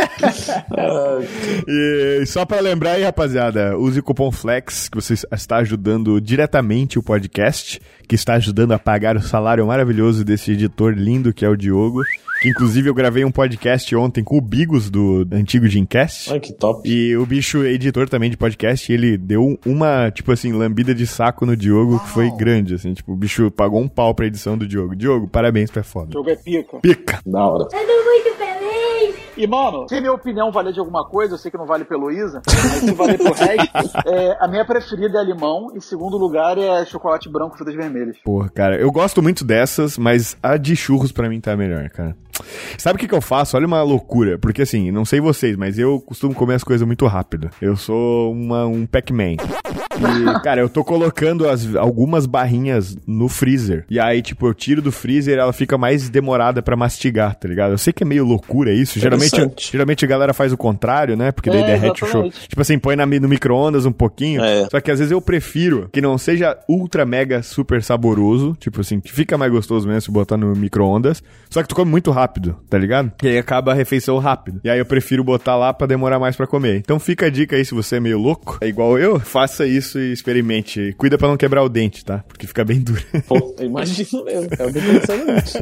E só pra lembrar aí, rapaziada, use o cupom FLEX, que você está ajudando diretamente o podcast, que está ajudando a pagar o salário maravilhoso desse editor lindo que é o Diogo. Que inclusive eu gravei um podcast ontem com o Bigos do antigo Gincast. Ai, que top. E o bicho é editor também de podcast, ele deu uma, tipo assim, lambida de saco no Diogo, que foi grande, assim, tipo, o bicho pagou um pau pra edição do Diogo. Diogo, parabéns, tu é foda. O Diogo é pica. Pica. Da hora. Eu tô muito feliz. E, mano, se minha opinião valer de alguma coisa, eu sei que não vale pelo Isa, mas se valer pro resto, a minha preferida é limão, e segundo lugar é chocolate branco, frutas vermelhas. Porra, cara, eu gosto muito dessas, mas a de churros pra mim tá melhor, cara. Sabe o que eu faço? Olha uma loucura, porque assim, não sei vocês, mas eu costumo comer as coisas muito rápido. Eu sou um Pac-Man. E, cara, eu tô colocando algumas barrinhas no freezer. E aí, tipo, eu tiro do freezer e ela fica mais demorada pra mastigar, tá ligado? Eu sei que é meio loucura isso. Geralmente a galera faz o contrário, né? Porque daí derrete exatamente. o show. Tipo assim, põe no micro-ondas um pouquinho. Só que às vezes eu prefiro que não seja ultra mega super saboroso. Tipo assim, que fica mais gostoso mesmo se botar no micro-ondas. Só que tu come muito rápido, tá ligado? E aí acaba a refeição rápido. E aí eu prefiro botar lá pra demorar mais pra comer. Então fica a dica aí, se você é meio louco, é igual eu, faça isso e experimente. Cuida pra não quebrar o dente, tá? Porque fica bem duro. Pô, imagino mesmo. É bem interessante.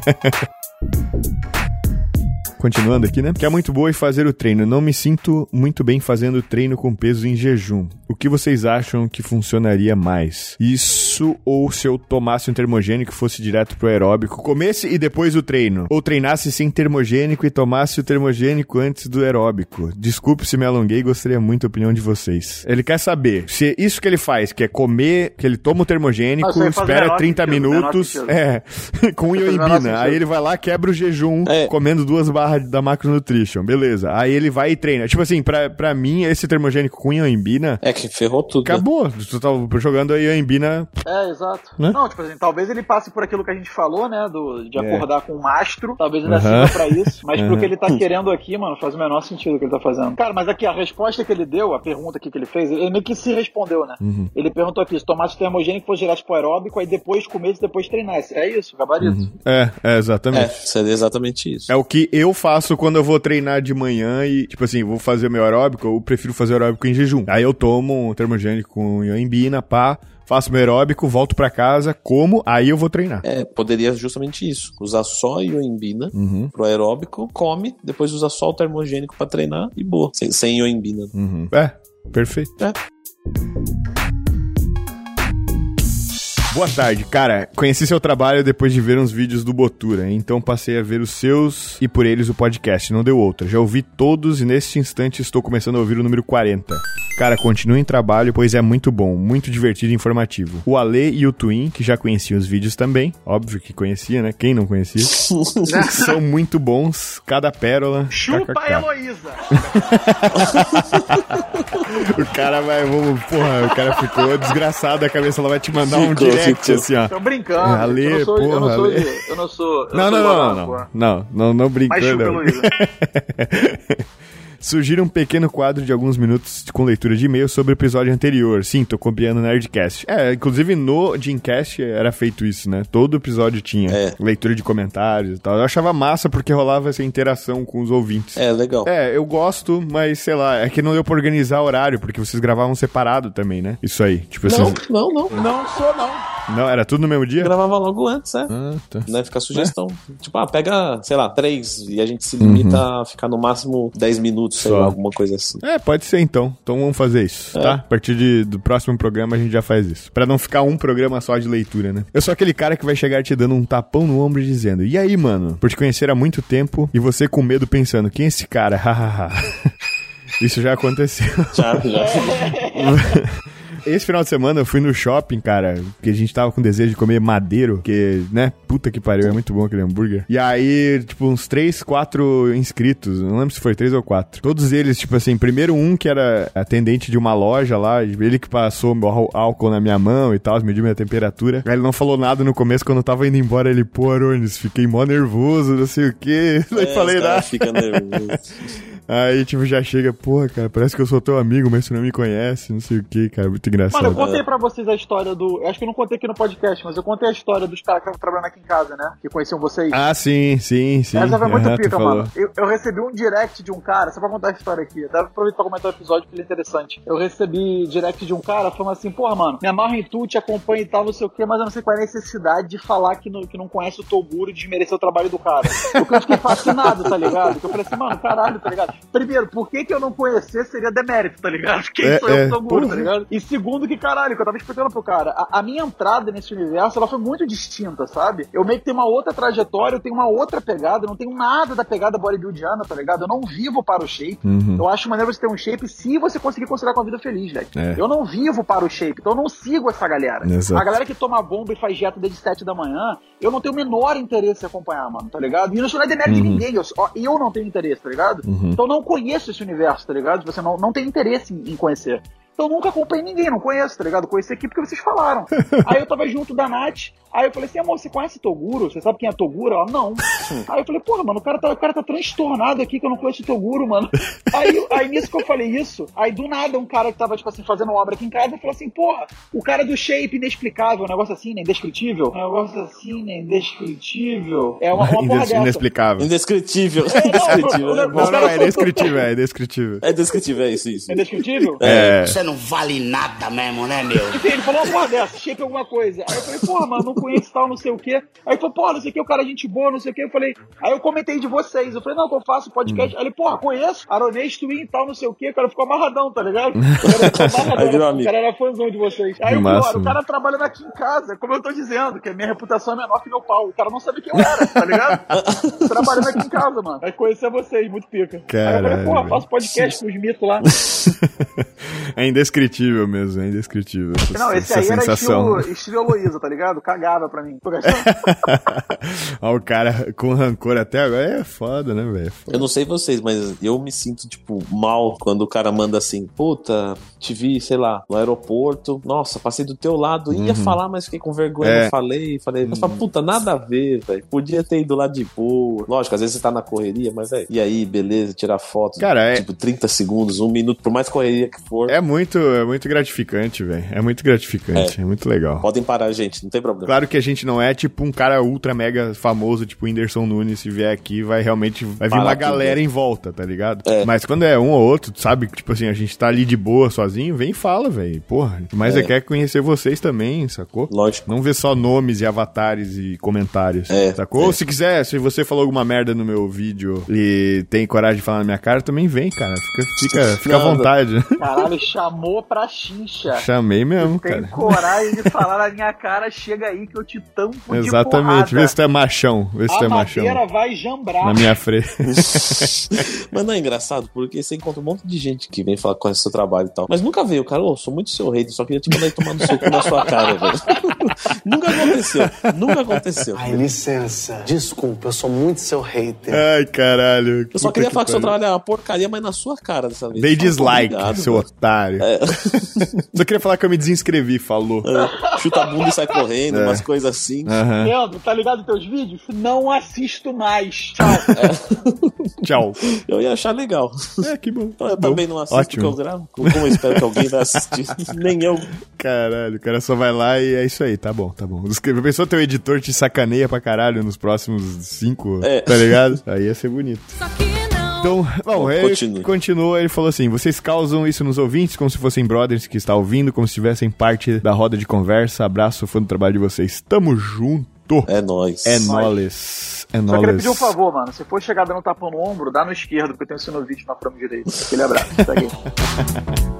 Continuando aqui, né? Que é muito boa e fazer o treino. Não me sinto muito bem fazendo treino com peso em jejum. O que vocês acham que funcionaria mais? Isso ou se eu tomasse um termogênico e fosse direto pro aeróbico, comesse e depois o treino? Ou treinasse sem termogênico e tomasse o termogênico antes do aeróbico? Desculpe se me alonguei, gostaria muito da opinião de vocês. Ele quer saber se isso que ele faz, que é comer, que ele toma o termogênico, espera 30 minutos, com ioimbina. Aí ele vai lá, quebra o jejum, comendo 2 barras da Macronutrition, beleza. Aí ele vai e treina. Tipo assim, pra mim, esse termogênico com ioimbina... É que ferrou tudo. Acabou. Tu tá jogando a ioimbina... Exato. Né? Não, tipo assim, talvez ele passe por aquilo que a gente falou, né, de acordar com um mastro, talvez ainda sirva pra isso, mas pro que ele tá querendo aqui, mano, faz o menor sentido o que ele tá fazendo. Cara, mas aqui, a resposta que ele deu, a pergunta aqui que ele fez, ele meio que se respondeu, né? Ele perguntou aqui, se tomasse termogênico, fosse direto pro aeróbico, aí depois comesse, depois treinasse. É isso, gabarito. Exatamente. Seria exatamente isso. É o que eu faço quando eu vou treinar de manhã e, tipo assim, vou fazer o meu aeróbico, eu prefiro fazer aeróbico em jejum. Aí eu tomo um termogênico com ioimbina, pá, faço meu aeróbico, volto pra casa, como, aí eu vou treinar. Poderia justamente isso. Usar só ioimbina pro aeróbico, come, depois usa só o termogênico pra treinar e boa. Sem ioimbina. Perfeito. Boa tarde, cara, conheci seu trabalho depois de ver uns vídeos do Botura, então passei a ver os seus e por eles o podcast, não deu outra. Já ouvi todos e neste instante estou começando a ouvir o número 40. Cara, continue em trabalho, pois é muito bom, muito divertido e informativo. O Ale e o Twin, que já conheciam os vídeos também, óbvio que conhecia, né? Quem não conhecia? São muito bons, cada pérola. Chupa a Heloísa! O cara vai, o cara ficou desgraçado, a cabeça ela vai te mandar um direct assim, ó. Tô brincando. Ale, eu não sou. Não brincando. Mas chupa a Heloísa. Sugira um pequeno quadro de alguns minutos com leitura de e-mail sobre o episódio anterior. Sim, tô copiando o Nerdcast. Inclusive no Gincast era feito isso, né? Todo episódio tinha leitura de comentários e tal. Eu achava massa porque rolava essa interação com os ouvintes. Legal. Eu gosto, mas sei lá, é que não deu pra organizar horário, porque vocês gravavam separado também, né? Isso aí, tipo assim. Não. Não sou, não. Não, era tudo no mesmo dia? Gravava logo antes, tá. Né? Fica a sugestão. Tipo, pega, sei lá, 3 e a gente se limita a ficar no máximo 10 minutos, sei lá, alguma coisa assim. Pode ser então. Então vamos fazer isso, tá? A partir do próximo programa a gente já faz isso. Pra não ficar um programa só de leitura, né? Eu sou aquele cara que vai chegar te dando um tapão no ombro dizendo: e aí, mano? Por te conhecer há muito tempo e você com medo pensando: quem é esse cara? Hahaha. Isso já aconteceu. Já. Esse final de semana eu fui no shopping, cara, porque a gente tava com desejo de comer madeiro, que, né, puta que pariu, é muito bom aquele hambúrguer. E aí, tipo, uns 3, 4 inscritos, não lembro se foi 3 ou 4. Todos eles, tipo assim, primeiro um que era atendente de uma loja lá, ele que passou álcool na minha mão e tal, mediu minha temperatura. Aí ele não falou nada no começo, quando eu tava indo embora, ele, pô, Arones, fiquei mó nervoso, não sei o quê. Não falei nada. Fica nervoso. Aí, tipo, já chega, porra, cara, parece que eu sou teu amigo, mas você não me conhece, não sei o que, cara, muito engraçado. Mano, eu contei pra vocês a história do... Eu acho que eu não contei aqui no podcast, mas eu contei a história dos caras que estavam trabalhando aqui em casa, né? Que conheciam vocês. Ah, sim. Essa foi muito pica, mano. Eu recebi um direct de um cara, só pra contar a história aqui, até aproveito pra comentar o episódio, porque ele é interessante. Eu recebi direct de um cara falando assim, porra, mano, me amarro em tu, te acompanho e tal, não sei o que, mas eu não sei qual é a necessidade de falar que não conhece o Toguro e desmerecer o trabalho do cara. Porque eu fiquei fascinado, tá ligado? Que eu falei assim, mano, caralho, tá ligado? Primeiro, por que eu não conhecer seria demérito, tá ligado? Quem sou eu, Toguro, tá ligado? E segundo que, caralho, que eu tava explicando pro cara, a minha entrada nesse universo, ela foi muito distinta, sabe? Eu meio que tenho uma outra trajetória, eu tenho uma outra pegada, eu não tenho nada da pegada bodybuildiana, tá ligado? Eu não vivo para o shape. Eu acho maneiro você ter um shape se você conseguir conciliar com a vida feliz, velho. Eu não vivo para o shape, então eu não sigo essa galera. Exato. A galera que toma bomba e faz dieta desde 7 da manhã, eu não tenho o menor interesse em acompanhar, mano, tá ligado? E não é demérito de ninguém, eu não tenho interesse, tá ligado? Então eu não conheço esse universo, tá ligado? Você não tem interesse em conhecer. Então eu nunca acompanhei ninguém, não conheço, tá ligado? Conheci aqui porque vocês falaram. Aí eu tava junto da Nath, aí eu falei assim, amor, você conhece Toguro? Você sabe quem é Toguro? Ela, não. Aí eu falei, porra, mano, o cara tá transtornado aqui que eu não conheço o Toguro, mano. Aí nisso que eu falei isso, aí do nada um cara que tava, tipo assim, fazendo obra aqui em casa, falou assim, porra, o cara do shape inexplicável, um negócio assim, né, indescritível. Um negócio assim, né, indescritível. É uma porra dessa. Indescritível. Indescritível. Não, é indescritível, é indescritível. É indescritível, é isso. É indescritível? Você não vale nada mesmo, né, meu? Enfim, ele falou uma porra dessa, shape alguma coisa. Aí eu falei, porra, mano, não conheço tal, não sei o quê. Aí ele falou, porra, não sei o que, o cara é gente boa, não sei o que. Eu falei, aí eu comentei de vocês. Eu falei, não, que eu faço podcast. Aí ele, porra, conheço, Aronês, Twin e tal, não sei o que. O cara ficou amarradão, tá ligado? O cara era fãzão de vocês. Aí o cara trabalhando aqui em casa, como eu tô dizendo, que a minha reputação é menor que meu pau. O cara não sabia quem eu era, tá ligado? Trabalhando aqui em casa, mano. Aí conhecer vocês, muito pica. Caralho, aí eu falei, porra, faço podcast com os mitos lá. É indescritível mesmo, é indescritível. Não, esse aí sensação. Era estilo Heloísa, tá ligado? Cagava pra mim. Tô gastando. Ó, o cara com rancor até agora é foda, né, velho? Eu não sei vocês, mas eu me sinto, tipo, mal quando o cara manda assim, puta, te vi, sei lá, no aeroporto, nossa, passei do teu lado, ia falar, mas fiquei com vergonha, não falei. Eu falo, puta, nada a ver, velho. Podia ter ido lá de boa. Lógico, às vezes você tá na correria, mas, velho, e aí, beleza, tirar foto, cara, tipo, 30 segundos, 1 minuto, por mais correria que for. É muito gratificante, velho. É muito gratificante, é muito legal. Podem parar, gente, não tem problema. Claro que a gente não é tipo um cara ultra mega famoso, tipo o Whindersson Nunes, se vier aqui, vai vir uma galera em volta, tá ligado? Mas quando é um ou outro, sabe? Tipo assim, a gente tá ali de boa, sozinho, vem e fala, velho. Porra, mas quer conhecer vocês também, sacou? Lógico. Não vê só nomes e avatares e comentários, sacou? Ou se quiser, se você falou alguma merda no meu vídeo e tem coragem de falar na minha cara, também vem, cara. Fica à vontade. Caralho, chamou pra chincha. Chamei mesmo, cara. Tem coragem de falar na minha cara, chega aí que eu te tampo de porrada. Exatamente, vê se tu é machão. A madeira vai jambrar. Na minha frente. Mas não é engraçado, porque você encontra um monte de gente que vem falar com esse seu trabalho e tal. Mas nunca veio, cara, sou muito seu hater, só queria te mandar tomar no soco na sua cara, velho. Nunca aconteceu. Ai, licença. Desculpa, eu sou muito seu hater. Ai, caralho. Eu só queria falar que o seu trabalho é uma porcaria, mas na sua cara dessa vez. Dei dislike, seu otário. Só queria falar que eu me desinscrevi, falou. Chuta a bunda e sai correndo, umas coisas assim. Leandro, tá ligado nos teus vídeos? Não assisto mais. Tchau. Tchau. Eu ia achar legal. Que bom. Eu também não assisto o que eu gravo. Como eu espero que alguém vai assistir? Nem eu. Caralho, o cara só vai lá e é isso aí, tá bom. A pessoa, teu editor te sacaneia pra caralho nos próximos 5, tá ligado? Aí ia ser bonito. Só que não Então, bom, ele continuou, ele falou assim, vocês causam isso nos ouvintes como se fossem brothers que está ouvindo, como se tivessem parte da roda de conversa. Abraço, fã do trabalho de vocês. Tamo junto. É nóis. É nóis. É nóis. Só queria pedir um favor, mano. Se for chegar dando tapa no ombro, dá no esquerdo, porque eu tenho sinovite na frente direita. Aquele abraço. Segue aí.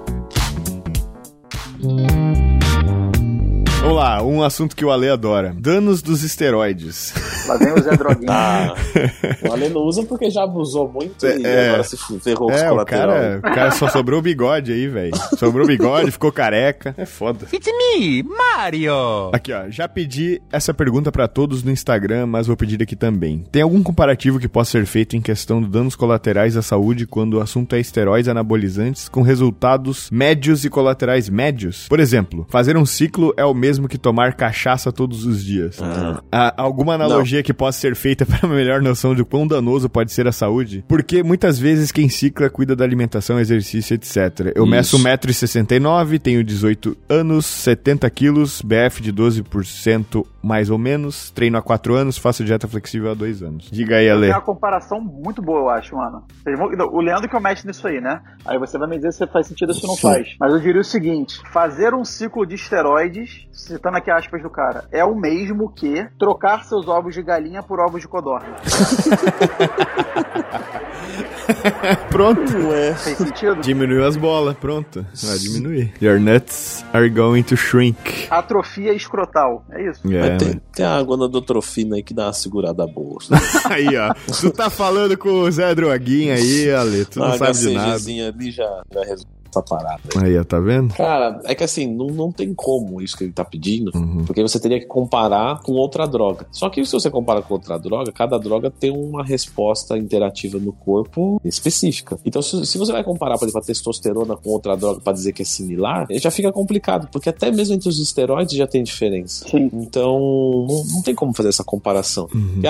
Vamos lá, um assunto que o Ale adora. Danos dos esteroides. Lá vem o Zé Droguinha. O Ale não usa porque já abusou muito e agora se ferrou com os colaterais. O cara só sobrou o bigode aí, velho. Sobrou o bigode, ficou careca. É foda. It's me, Mario! Aqui, ó. Já pedi essa pergunta pra todos no Instagram, mas vou pedir aqui também. Tem algum comparativo que possa ser feito em questão de danos colaterais à saúde quando o assunto é esteroides anabolizantes com resultados médios e colaterais médios? Por exemplo, fazer um ciclo é o mesmo que tomar cachaça todos os dias. Alguma analogia que possa ser feita para uma melhor noção de quão danoso pode ser a saúde? Porque muitas vezes quem cicla cuida da alimentação, exercício, etc. Eu meço 1,69 m, tenho 18 anos, 70 quilos, BF de 12% mais ou menos, treino há 4 anos, faço dieta flexível há 2 anos. Diga aí, Ale. É uma comparação muito boa, eu acho, mano. O Leandro que eu mexo nisso aí, né? Aí você vai me dizer se faz sentido ou se não faz. Mas eu diria o seguinte, fazer um ciclo de esteroides, citando aqui aspas do cara, é o mesmo que trocar seus ovos de galinha por ovos de codorna. Pronto. Fez sentido? Diminuiu as bolas, pronto. Vai diminuir. Your nuts are going to shrink. Atrofia escrotal, é isso? Tem a gonadotrofina aí que dá uma segurada boa. Aí, ó. Tu tá falando com o Zé Droguinha aí, Ale. Tu não sabe de nada. Ali já resolveu essa parada. Aí, ó, tá vendo? Cara, é que assim, não tem como isso que ele tá pedindo, porque você teria que comparar com outra droga. Só que se você compara com outra droga, cada droga tem uma resposta interativa no corpo específica. Então, se você vai comparar, por exemplo, a testosterona com outra droga pra dizer que é similar, já fica complicado, porque até mesmo entre os esteroides já tem diferença. Sim. Então, não tem como fazer essa comparação.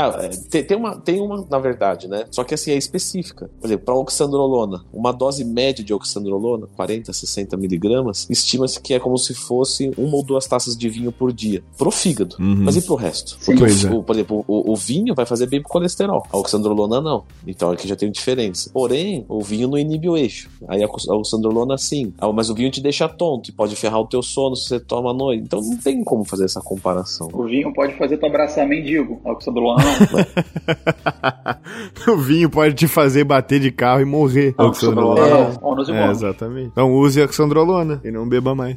Tem uma, na verdade, né? Só que assim, é específica. Por exemplo, pra oxandrolona, uma dose média de oxandrolona, 40, 60 miligramas, estima-se que é como se fosse 1 ou 2 taças de vinho por dia, pro fígado. Mas e pro resto? Sim. Porque, por exemplo, o vinho vai fazer bem pro colesterol, a oxandrolona não. Então aqui já tem diferença. Porém, o vinho não inibe o eixo. Aí a oxandrolona sim. Mas o vinho te deixa tonto e pode ferrar o teu sono se você toma à noite. Então não tem como fazer essa comparação. O vinho pode fazer tu abraçar mendigo, a oxandrolona não. O vinho pode te fazer bater de carro e morrer. A oxandrolona não. Exatamente. Então use a oxandrolona e não beba mais.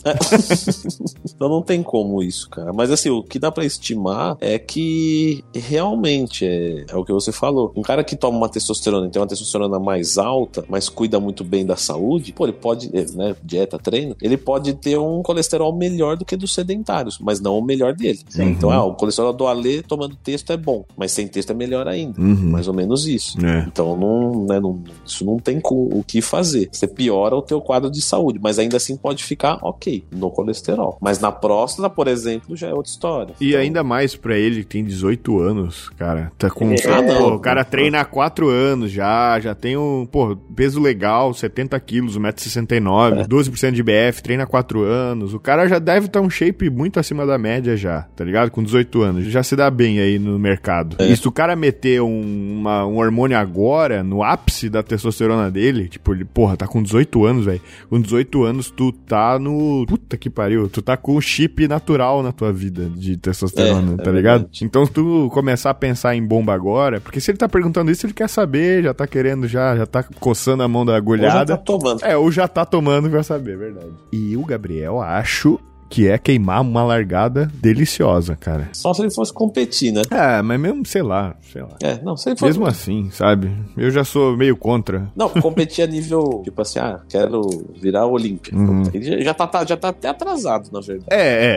Então não tem como isso, cara. Mas assim, o que dá pra estimar é que realmente é o que você falou. Um cara que toma uma testosterona e tem uma testosterona mais alta, mas cuida muito bem da saúde, ele pode, né, dieta, treino, ele pode ter um colesterol melhor do que dos sedentários, mas não o melhor dele. Então, o colesterol do Ale tomando texto é bom, mas sem texto é melhor ainda. Mais ou menos isso. Então, isso não tem o que fazer. Você piora o teu quadro de saúde, mas ainda assim pode ficar ok no colesterol. Mas na próstata, por exemplo, já é outra história. E então, ainda mais pra ele que tem 18 anos, cara. Tá com o cara treina há 4 anos já tem um peso legal, 70 quilos, 1,69 m, 12% de BF, treina há 4 anos. O cara já deve estar um shape muito acima da média já, tá ligado? Com 18 anos. Já se dá bem aí no mercado. E se o cara meter um hormônio agora, no ápice da testosterona dele, tipo, ele, tá com 18 anos, velho. Com 18 anos, tu tá no... Puta que pariu. Tu tá com o chip natural na tua vida de testosterona, tá ligado? Verdade. Então, se tu começar a pensar em bomba agora, porque se ele tá perguntando isso, ele quer saber, já tá querendo, já tá coçando a mão da agulhada. Ou já tá tomando. Ou já tá tomando, quer saber, verdade. E o Gabriel, acho que é queimar uma largada deliciosa, cara. Só se ele fosse competir, né? Mas mesmo, sei lá. Se ele fosse... Mesmo assim, sabe? Eu já sou meio contra. Não, competir a nível, tipo assim, quero virar Olímpia. Ele já tá até atrasado, na verdade.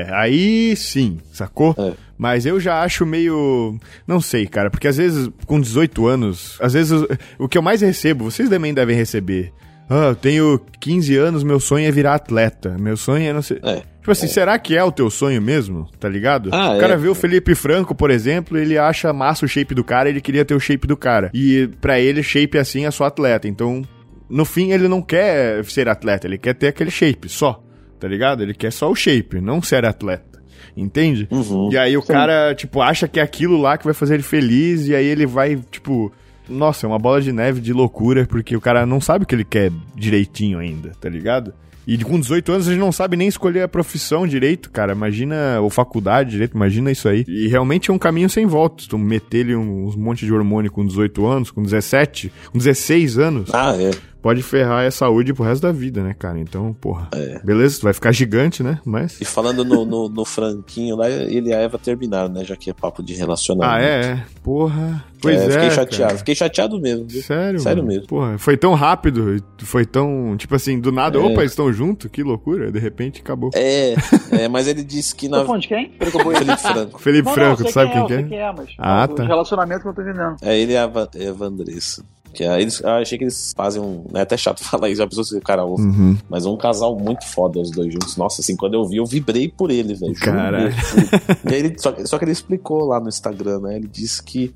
Aí sim, sacou? Mas eu já acho meio... Não sei, cara, porque às vezes, com 18 anos, às vezes o que eu mais recebo, vocês também devem receber... eu tenho 15 anos, meu sonho é virar atleta. Meu sonho é não sei... Tipo assim, será que é o teu sonho mesmo? Tá ligado? O cara vê o Felipe Franco, por exemplo, ele acha massa o shape do cara, ele queria ter o shape do cara. E pra ele, shape assim é só atleta. Então, no fim, ele não quer ser atleta, ele quer ter aquele shape só. Tá ligado? Ele quer só o shape, não ser atleta. Entende? E aí o cara, tipo, acha que é aquilo lá que vai fazer ele feliz, e aí ele vai, tipo... nossa, é uma bola de neve de loucura, porque o cara não sabe o que ele quer direitinho ainda, tá ligado? E com 18 anos a gente não sabe nem escolher a profissão direito, cara. Imagina, ou faculdade direito, imagina isso aí. E realmente é um caminho sem volta. Tu meter ele uns monte de hormônio com 18 anos, com 17, com 16 anos. Pode ferrar a saúde pro resto da vida, né, cara? Então, porra. Beleza, tu vai ficar gigante, né? Mas... E falando no Franquinho lá, ele e a Eva terminaram, né? Já que é papo de relacionamento. Porra. Pois fiquei chateado. Cara. Fiquei chateado mesmo. Viu? Sério mano? Mesmo. Porra, foi tão rápido, foi tão, tipo assim, do nada, opa, eles estão juntos, que loucura, de repente acabou. Mas ele disse que Tá falando de quem? Felipe Franco. Felipe Franco, tu sabe quem é? Eu sei quem é, mas tá. Os relacionamentos que eu tô entendendo. Ele e a Eva Andressa. Que eu achei que eles fazem é até chato falar isso, já pensou se o cara ouve. Mas um casal muito foda, os dois juntos. Nossa, assim, quando eu vi, eu vibrei por ele, velho. Caralho. E aí só que ele explicou lá no Instagram, né? Ele disse que,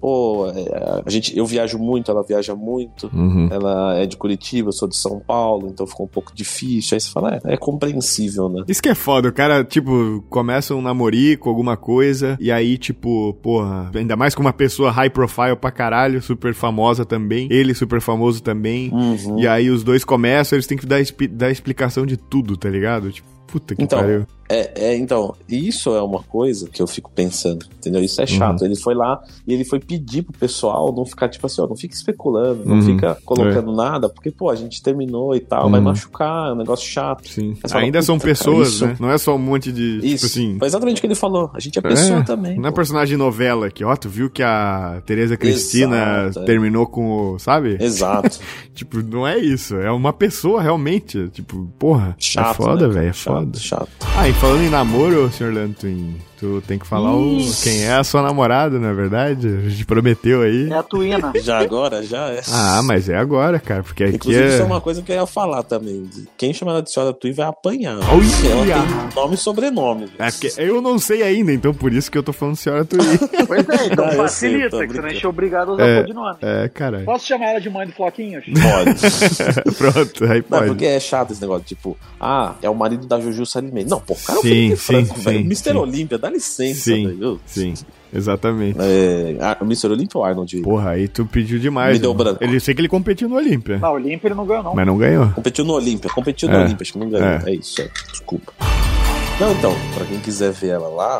eu viajo muito, ela viaja muito. Ela é de Curitiba, eu sou de São Paulo, então ficou um pouco difícil. Aí você fala, é compreensível, né? Isso que é foda, o cara, tipo, começa um namorico, alguma coisa, e aí, tipo, porra, ainda mais com uma pessoa high profile pra caralho, super famosa também. Ele super famoso também. E aí os dois começam, eles têm que dar explicação de tudo, tá ligado? Tipo, puta que pariu. Então, isso é uma coisa que eu fico pensando, entendeu? Isso é chato. Ele foi lá e ele foi pedir pro pessoal não ficar, tipo assim, não fica especulando, não fica colocando nada, porque, a gente terminou e tal, vai machucar, é um negócio chato. Sim. Ainda são pessoas, cara, né? Não é só um monte de, isso. Tipo assim... Foi exatamente o que ele falou. A gente é pessoa também. Não é personagem de novela que, tu viu que a Tereza Cristina terminou com o, sabe? Exato. Tipo, não é isso. É uma pessoa realmente. Tipo, porra. Chato, é foda, velho. É foda. Chato. E falando em namoro, Sr. Lantuin, tu tem que falar quem é a sua namorada, não é verdade? A gente prometeu aí. É a Tuína. Já agora? Já é. Mas é agora, cara, porque aqui inclusive, isso é uma coisa que eu ia falar também. Quem chama ela de senhora Tuí vai apanhar. Ela tem nome e sobrenome. Porque eu não sei ainda, então por isso que eu tô falando senhora Tuí. Pois é, então facilita, que você não é obrigado a usar codinome. Caralho. Posso chamar ela de mãe do Floquinhos? Pode. Pronto, aí pode. Não, porque é chato esse negócio, tipo, é o marido da Juju Salimene. Não, o cara é o Felipe Franco, velho. Mr. Olímpia, dá licença, velho. Sim, exatamente. O Mr. Olímpia ou Arnold? Porra, aí tu pediu demais. Me deu branco. Eu sei que ele competiu no Olímpia. Não, Olímpia ele não ganhou, não. Mas não ganhou. Competiu no Olímpia, acho que não ganhou. É isso, desculpa. Não, então, pra quem quiser ver ela lá,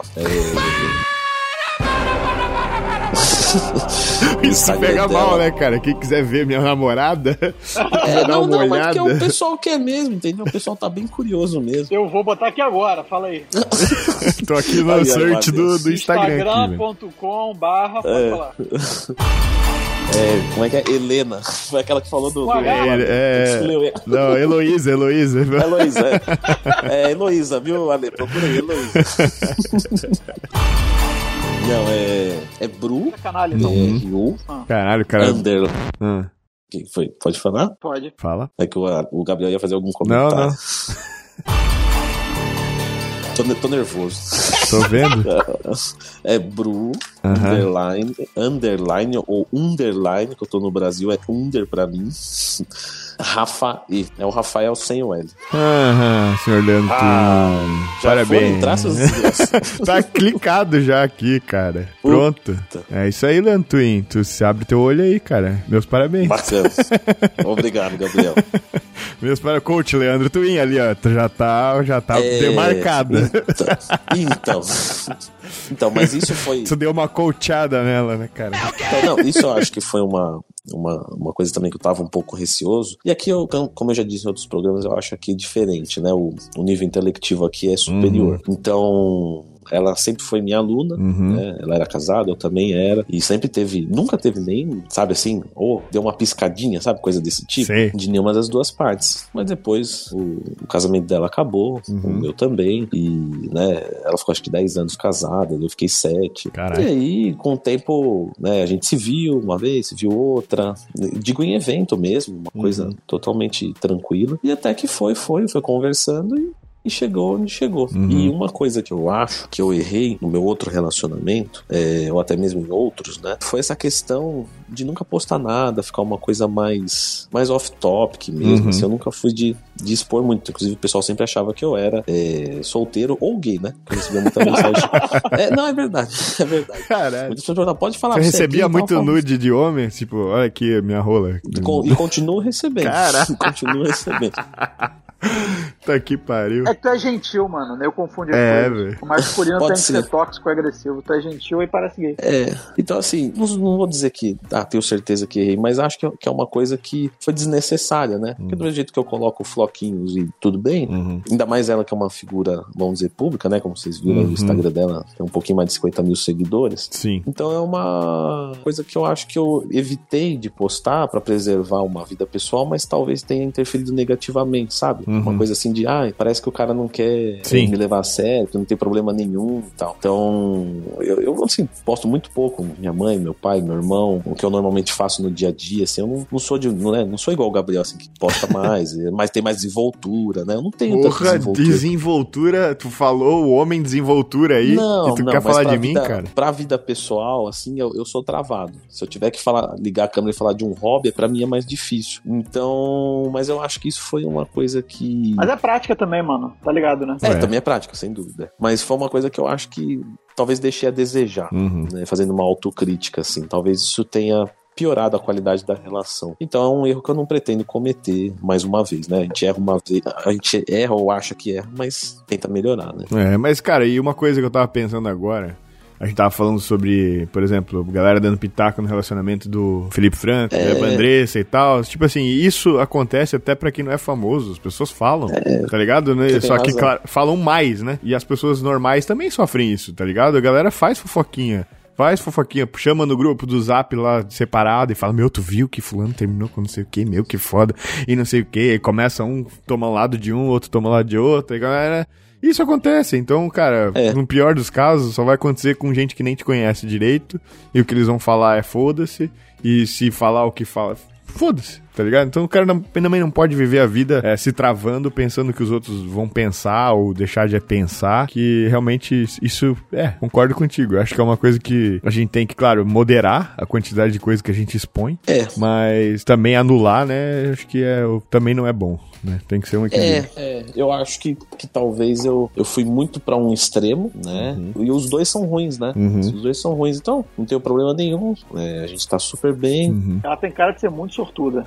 Isso pega mal, né, cara? Quem quiser ver minha namorada, dar uma olhada. Mas porque o pessoal quer mesmo, entendeu? O pessoal tá bem curioso mesmo. Eu vou botar aqui agora, fala aí. Tô aqui no search do Instagram. Instagram.com/, pode falar. Como é que é? Helena. Foi aquela que falou do... Não, Heloísa. Heloísa, Heloísa, viu, Ale? Procura aí, Heloísa. Não, é Bru. Ru. Caralho, cara. Que foi? Pode falar? Pode. Fala. É que o Gabriel ia fazer algum comentário. Não. Tô nervoso. Tô vendo. É Bru, underline ou underline, que eu tô no Brasil, é under pra mim. Rafa E. É o Rafael sem o L. Senhor Lantuin. Parabéns. Tá clicado já aqui, cara. Pronto. É isso aí, Lantuin. Tu se abre teu olho aí, cara. Meus parabéns. Bacana. Obrigado, Gabriel. Meus parabéns. Coach Leandro Twin ali, ó. Já tá demarcada. Então, mas isso foi... Tu deu uma coachada nela, né, cara? Então, isso eu acho que foi uma coisa também que eu tava um pouco receoso. E aqui, como eu já disse em outros programas, eu acho aqui diferente, né? O nível intelectivo aqui é superior. Então... ela sempre foi minha aluna, né? Ela era casada, eu também era, e sempre nunca teve nem, sabe assim, deu uma piscadinha, sabe, coisa desse tipo, de nenhuma das duas partes. Mas depois o casamento dela acabou, o meu também, e, né, ela ficou acho que 10 anos casada, eu fiquei 7. Caralho. E aí, com o tempo, né, a gente se viu uma vez, se viu outra, digo em evento mesmo, uma coisa totalmente tranquila, e até que foi conversando e e chegou onde chegou. E uma coisa que eu acho que eu errei no meu outro relacionamento, ou até mesmo em outros, né, foi essa questão de nunca postar nada, ficar uma coisa mais off-topic mesmo. Assim, eu nunca fui de expor muito. Inclusive, o pessoal sempre achava que eu era solteiro ou gay, né? Eu recebia muita mensagem. Não, é verdade. É verdade. Caralho. Muitas pessoas perguntam, pode falar. Você recebia muito nude de homem? Tipo, olha aqui, minha rola. E continuo recebendo. Caralho. Continuo recebendo. Tá que pariu. É que tu é gentil, mano, né? Eu confundo as coisas. Velho. O masculino Pode tem que ser tóxico e agressivo. Tu é gentil e parece gay. Então assim, não vou dizer que tenho certeza que errei, mas acho que é uma coisa que foi desnecessária, né? Porque do jeito que eu coloco o Floquinhos e tudo bem, ainda mais ela que é uma figura, vamos dizer, pública, né? Como vocês viram no Instagram dela, tem um pouquinho mais de 50 mil seguidores. Sim. Então é uma coisa que eu acho que eu evitei de postar pra preservar uma vida pessoal, mas talvez tenha interferido negativamente, sabe? Uma coisa assim de, parece que o cara não quer me levar a sério, que não tem problema nenhum e tal. Então, eu assim, posto muito pouco. Minha mãe, meu pai, meu irmão, o que eu normalmente faço no dia a dia, assim, eu não sou igual o Gabriel, assim, que posta mais, mas tem mais desenvoltura, né? Eu não tenho tanta desenvoltura. Tu falou o homem desenvoltura aí, e tu quer falar de mim, cara? Pra vida pessoal, assim, eu sou travado. Se eu tiver que ligar a câmera e falar de um hobby, pra mim é mais difícil. Então, mas eu acho que isso foi uma coisa que... Mas é prática também, mano. Tá ligado, né? Também é prática, sem dúvida. Mas foi uma coisa que eu acho que talvez deixei a desejar, né? Fazendo uma autocrítica, assim. Talvez isso tenha piorado a qualidade da relação. Então é um erro que eu não pretendo cometer mais uma vez, né? A gente erra uma vez, a gente erra ou acha que erra, mas tenta melhorar, né? Mas, cara, e uma coisa que eu tava pensando agora... A gente tava falando sobre, por exemplo, galera dando pitaco no relacionamento do Felipe Franco, da Andressa e tal. Tipo assim, isso acontece até pra quem não é famoso. As pessoas falam, tá ligado? Né? Só que, claro, falam mais, né? E as pessoas normais também sofrem isso, tá ligado? A galera faz fofoquinha, chama no grupo do Zap lá separado e fala, meu, tu viu que fulano terminou com não sei o que, meu, que foda, e não sei o que. Começa um, toma um lado de um, outro toma um lado de outro, e a galera... Isso acontece, então, cara, no pior dos casos, só vai acontecer com gente que nem te conhece direito, e o que eles vão falar é foda-se, e se falar o que fala, foda-se, tá ligado? Então o cara também não pode viver a vida se travando, pensando que os outros vão pensar, ou deixar de pensar, que realmente isso, concordo contigo, acho que é uma coisa que a gente tem que, claro, moderar a quantidade de coisa que a gente expõe, mas também anular, né, acho que também não é bom. Né? Tem que ser um equilíbrio. Eu acho que talvez eu fui muito pra um extremo, né? E os dois são ruins, né? Os dois são ruins, então não tem problema nenhum. A gente tá super bem. Ela tem cara de ser muito sortuda.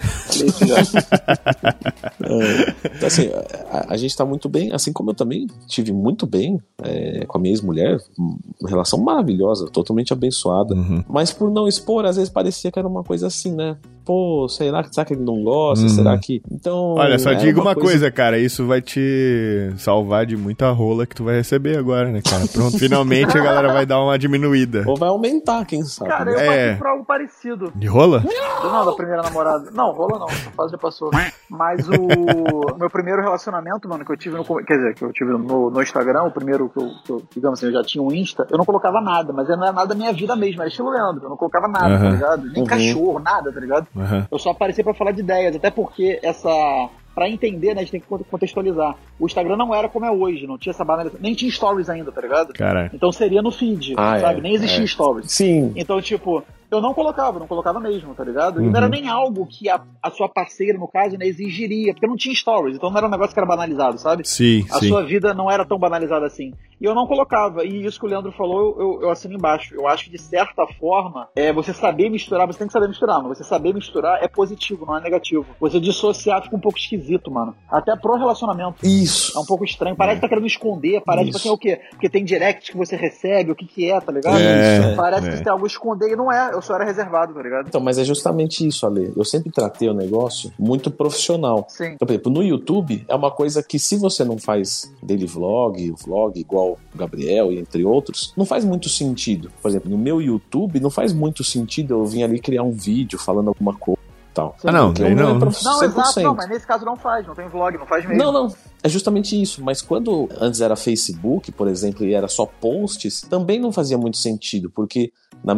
Então, assim, a gente tá muito bem, assim como eu também tive muito bem com a minha ex-mulher, uma relação maravilhosa, totalmente abençoada. Mas por não expor, às vezes parecia que era uma coisa assim, né? Pô, será que ele não gosta? Será que... Então... Olha, só diga uma coisa, cara, isso vai te salvar de muita rola que tu vai receber agora, né, cara? Pronto, finalmente a galera vai dar uma diminuída. Ou vai aumentar, quem sabe. Cara, eu passei por algo parecido. De rola? Não, da primeira namorada. Não, rola não, essa fase já passou. Mas o meu primeiro relacionamento, mano, que eu tive no Instagram, o primeiro que eu, digamos assim, eu já tinha um Insta, eu não colocava nada, mas não era nada da minha vida mesmo, era estilo Leandro, eu não colocava nada, tá ligado? Nem cachorro, nada, tá ligado? Eu só aparecia pra falar de ideias, até porque pra entender, né, a gente tem que contextualizar. O Instagram não era como é hoje, não tinha essa banalização, nem tinha stories ainda, tá ligado? Caralho. Então seria no feed, sabe? Nem existia stories. Sim. Então, tipo, eu não colocava mesmo, tá ligado? E não era nem algo que a sua parceira, no caso, né, exigiria, porque não tinha stories, então não era um negócio que era banalizado, sabe? Sim, a sua vida não era tão banalizada assim. E eu não colocava, e isso que o Leandro falou, eu assino embaixo. Eu acho que, de certa forma, você saber misturar, você tem que saber misturar, mas você saber misturar é positivo, não é negativo. Você dissociar fica um pouco esquisito, mano. Até pro relacionamento. Isso. É um pouco estranho. Parece que tá querendo esconder, parece que assim, é o quê? Porque tem direct que você recebe, o que é, tá ligado? Parece que você tem algo a esconder e não é. Eu só era reservado, tá ligado? Então, mas é justamente isso, Ale. Eu sempre tratei o negócio muito profissional. Sim. Então, por exemplo, no YouTube é uma coisa que, se você não faz daily vlog igual o Gabriel e entre outros, não faz muito sentido. Por exemplo, no meu YouTube não faz muito sentido eu vir ali criar um vídeo falando alguma coisa. tal. Ah, não, daí não. Não, exato, não, mas nesse caso não faz, não tem vlog, não faz mesmo. Não, é justamente isso, mas quando antes era Facebook, por exemplo, e era só posts, também não fazia muito sentido, porque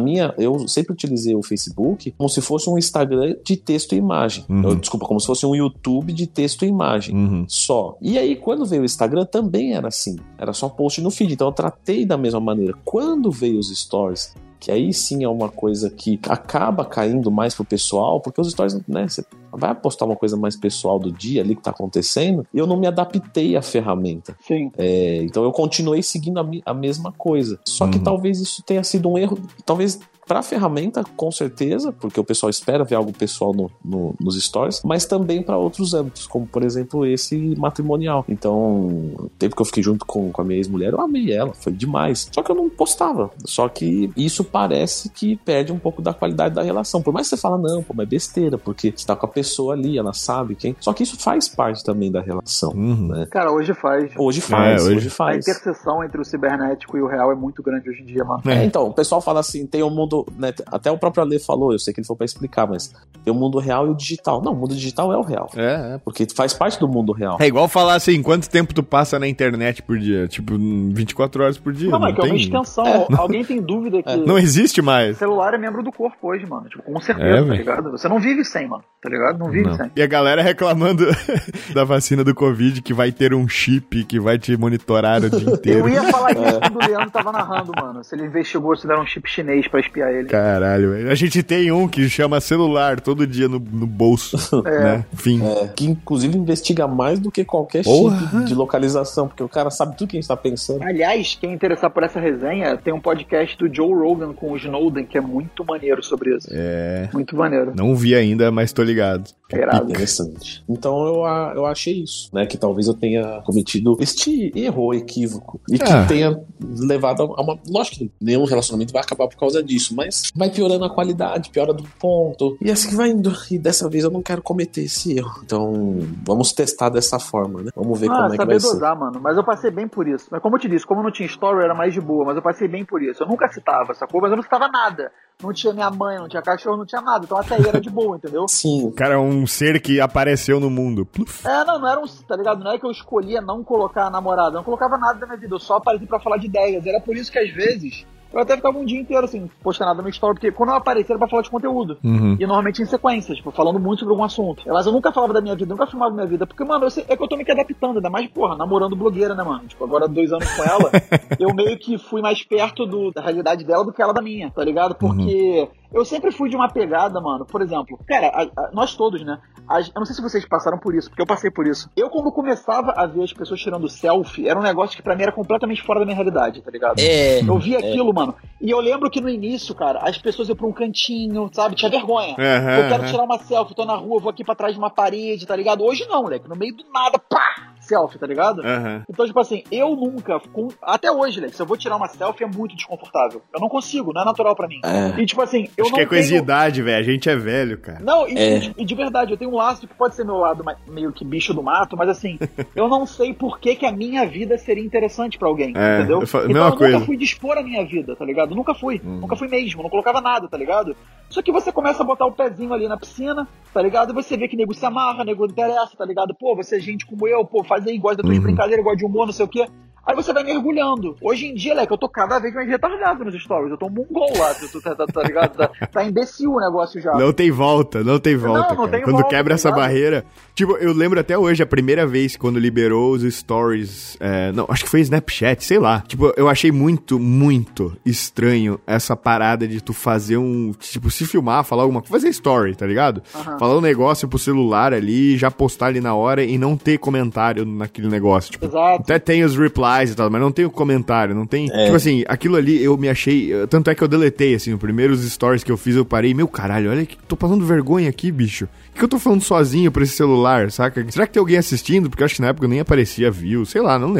eu sempre utilizei o Facebook como se fosse um Instagram de texto e imagem. Desculpa, como se fosse um YouTube de texto e imagem, só. E aí, quando veio o Instagram, também era assim, era só post no feed, então eu tratei da mesma maneira. Quando veio os stories, que aí sim é uma coisa que acaba caindo mais pro pessoal, porque os stories, né, você vai postar uma coisa mais pessoal do dia ali que tá acontecendo, e eu não me adaptei à ferramenta. Sim. Então eu continuei seguindo a mesma coisa. Só que talvez isso tenha sido um erro, talvez pra ferramenta, com certeza, porque o pessoal espera ver algo pessoal nos stories, mas também para outros âmbitos, como por exemplo esse matrimonial. Então, o tempo que eu fiquei junto com a minha ex-mulher, eu amei ela, foi demais. Só que eu não postava. Só que isso parece que perde um pouco da qualidade da relação. Por mais que você fala, não, pô, mas é besteira, porque você tá com a pessoa ali, ela sabe quem. Só que isso faz parte também da relação, né? Cara, hoje faz. Hoje faz. A interseção entre o cibernético e o real é muito grande hoje em dia, mano. Então, o pessoal fala assim, tem um mundo, né, até o próprio Ale falou, eu sei que ele foi pra explicar, mas tem o mundo real e o digital. Não, o mundo digital é o real. Porque faz parte do mundo real. É igual falar assim, quanto tempo tu passa na internet por dia? Tipo, 24 horas por dia. Não, mas que é uma extensão. Alguém tem dúvida que... Não existe mais. O celular é membro do corpo hoje, mano. Tipo, com certeza, tá ligado? Você não vive sem, mano. Tá ligado? Não vive sem. E a galera reclamando da vacina do Covid, que vai ter um chip que vai te monitorar o dia inteiro. Eu ia falar isso quando o Leandro tava narrando, mano. Se ele investigou se deram um chip chinês pra espiar ele. Caralho, velho. A gente tem um que chama celular todo dia no bolso, né? Enfim. Que inclusive investiga mais do que qualquer chip de localização, porque o cara sabe tudo que a gente tá pensando. Aliás, quem interessar por essa resenha, tem um podcast do Joe Rogan com o Snowden, que é muito maneiro sobre isso. Muito maneiro. Não vi ainda, mas tô ligado. Interessante. Então eu achei isso, né? Que talvez eu tenha cometido este erro ou equívoco. E que tenha levado a uma... Lógico que nenhum relacionamento vai acabar por causa disso, mas vai piorando a qualidade, piora do ponto. E assim vai indo. E dessa vez eu não quero cometer esse erro. Então vamos testar dessa forma, né? Vamos ver como é que vai dosar, ser. Mano. Mas eu passei bem por isso. Mas como eu te disse, como não tinha story, era mais de boa. Mas eu passei bem por isso. Eu nunca citava, sacou? Mas eu não citava nada. Não tinha minha mãe, não tinha cachorro, não tinha nada. Então até aí era de boa, entendeu? Sim. O cara é um ser que apareceu no mundo. Não era um... Tá ligado? Não é que eu escolhia não colocar a namorada. Eu não colocava nada da minha vida. Eu só apareci pra falar de ideias. Era por isso que às vezes... Eu até ficava um dia inteiro, assim, postando nada no story, porque quando eu aparecia era pra falar de conteúdo. E normalmente em sequência, tipo, falando muito sobre algum assunto. Mas eu nunca falava da minha vida, nunca filmava da minha vida, porque, mano, é que eu tô me adaptando, ainda mais, porra, namorando blogueira, né, mano? Tipo, agora 2 anos com ela, eu meio que fui mais perto da realidade dela do que ela da minha, tá ligado? Porque eu sempre fui de uma pegada, mano, por exemplo, cara, nós todos, né? Eu não sei se vocês passaram por isso, porque eu passei por isso. Eu, quando começava a ver as pessoas tirando selfie, era um negócio que pra mim era completamente fora da minha realidade, tá ligado? Eu via aquilo, mano. E eu lembro que no início, cara, as pessoas iam pra um cantinho, sabe? Tinha vergonha. Eu quero tirar uma selfie, tô na rua, vou aqui pra trás de uma parede, tá ligado? Hoje não, moleque. No meio do nada, pá! Selfie, tá ligado? Então, tipo assim, eu nunca... Até hoje, moleque, se eu vou tirar uma selfie é muito desconfortável. Eu não consigo, não é natural pra mim. E tipo assim, eu Acho não que é coisa de idade, velho. A gente é velho, cara. Não, e de verdade, eu tenho um laço que pode ser meu lado meio que bicho do mato, mas assim, eu não sei por que a minha vida seria interessante pra alguém, entendeu? Então eu nunca fui dispor a minha vida, tá ligado? Nunca fui mesmo, não colocava nada, tá ligado? Só que você começa a botar o pezinho ali na piscina, tá ligado? E você vê que nego se amarra, nego não interessa, tá ligado? Pô, você é gente como eu, pô, faz aí, gosta das tuas brincadeiras, gosta de humor, não sei o quê. Aí você vai mergulhando. Hoje em dia, Leque, eu tô cada vez mais retardado nos stories. Eu tô um mongol lá, tá ligado? Tá imbecil o negócio já. Não tem volta, não tem volta, não tem quando volta, quebra tá essa barreira. Tipo, eu lembro até hoje, a primeira vez quando liberou os stories. Não, acho que foi Snapchat, sei lá. Tipo, eu achei muito, muito estranho essa parada de tu fazer tipo, se filmar, falar alguma coisa, fazer story, tá ligado? Falar um negócio pro celular ali, já postar ali na hora e não ter comentário naquele negócio. Tipo, até tem os replies e tal, mas não tem o comentário, não tem... Tipo assim, aquilo ali eu me achei... Tanto é que eu deletei, assim, os primeiros stories que eu fiz, eu parei, meu caralho, olha que tô passando vergonha aqui, bicho. O que eu tô falando sozinho pra esse celular, saca? Será que tem alguém assistindo? Porque eu acho que na época nem aparecia view, sei lá, não lembro.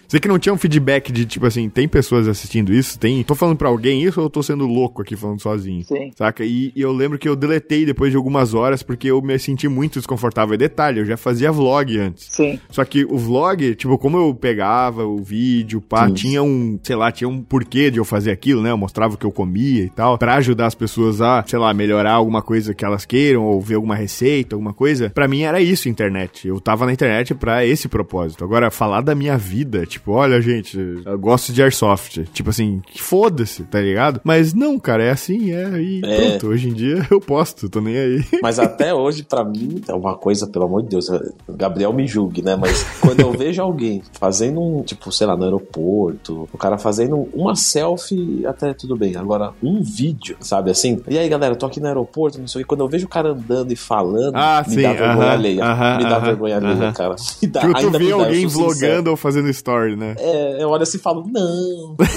Sei que não tinha um feedback de, tipo assim, tem pessoas assistindo isso? Tô falando pra alguém isso ou eu tô sendo louco aqui falando sozinho? Sim. Saca? E eu lembro que eu deletei depois de algumas horas porque eu me senti muito desconfortável. E detalhe, eu já fazia vlog antes. Sim. Só que o vlog, tipo, como eu pegava o vídeo, pá, tinha um, sei lá, tinha um porquê de eu fazer aquilo, né? Eu mostrava o que eu comia e tal, pra ajudar as pessoas a, sei lá, melhorar alguma coisa que elas queiram, ou ver alguma receita, alguma coisa. Pra mim era isso, internet. Eu tava na internet pra esse propósito. Agora, falar da minha vida, tipo, olha, gente, eu gosto de Airsoft. Tipo assim, foda-se, tá ligado? Mas não, cara, é assim, e pronto. Hoje em dia eu posto, tô nem aí. Mas até hoje, pra mim, é uma coisa, pelo amor de Deus, Gabriel me julgue, né? Mas quando eu vejo alguém fazendo um, tipo, sei lá, no aeroporto, o cara fazendo uma selfie, até tudo bem. Agora, um vídeo, sabe assim? E aí, galera, eu tô aqui no aeroporto, não sei o que. Quando eu vejo o cara andando e falando, me dá vergonha alheia. Me dá vergonha alheia, cara. Me dá, tu vê alguém vlogando ou fazendo story, né? Eu olho assim e falo, não, pô.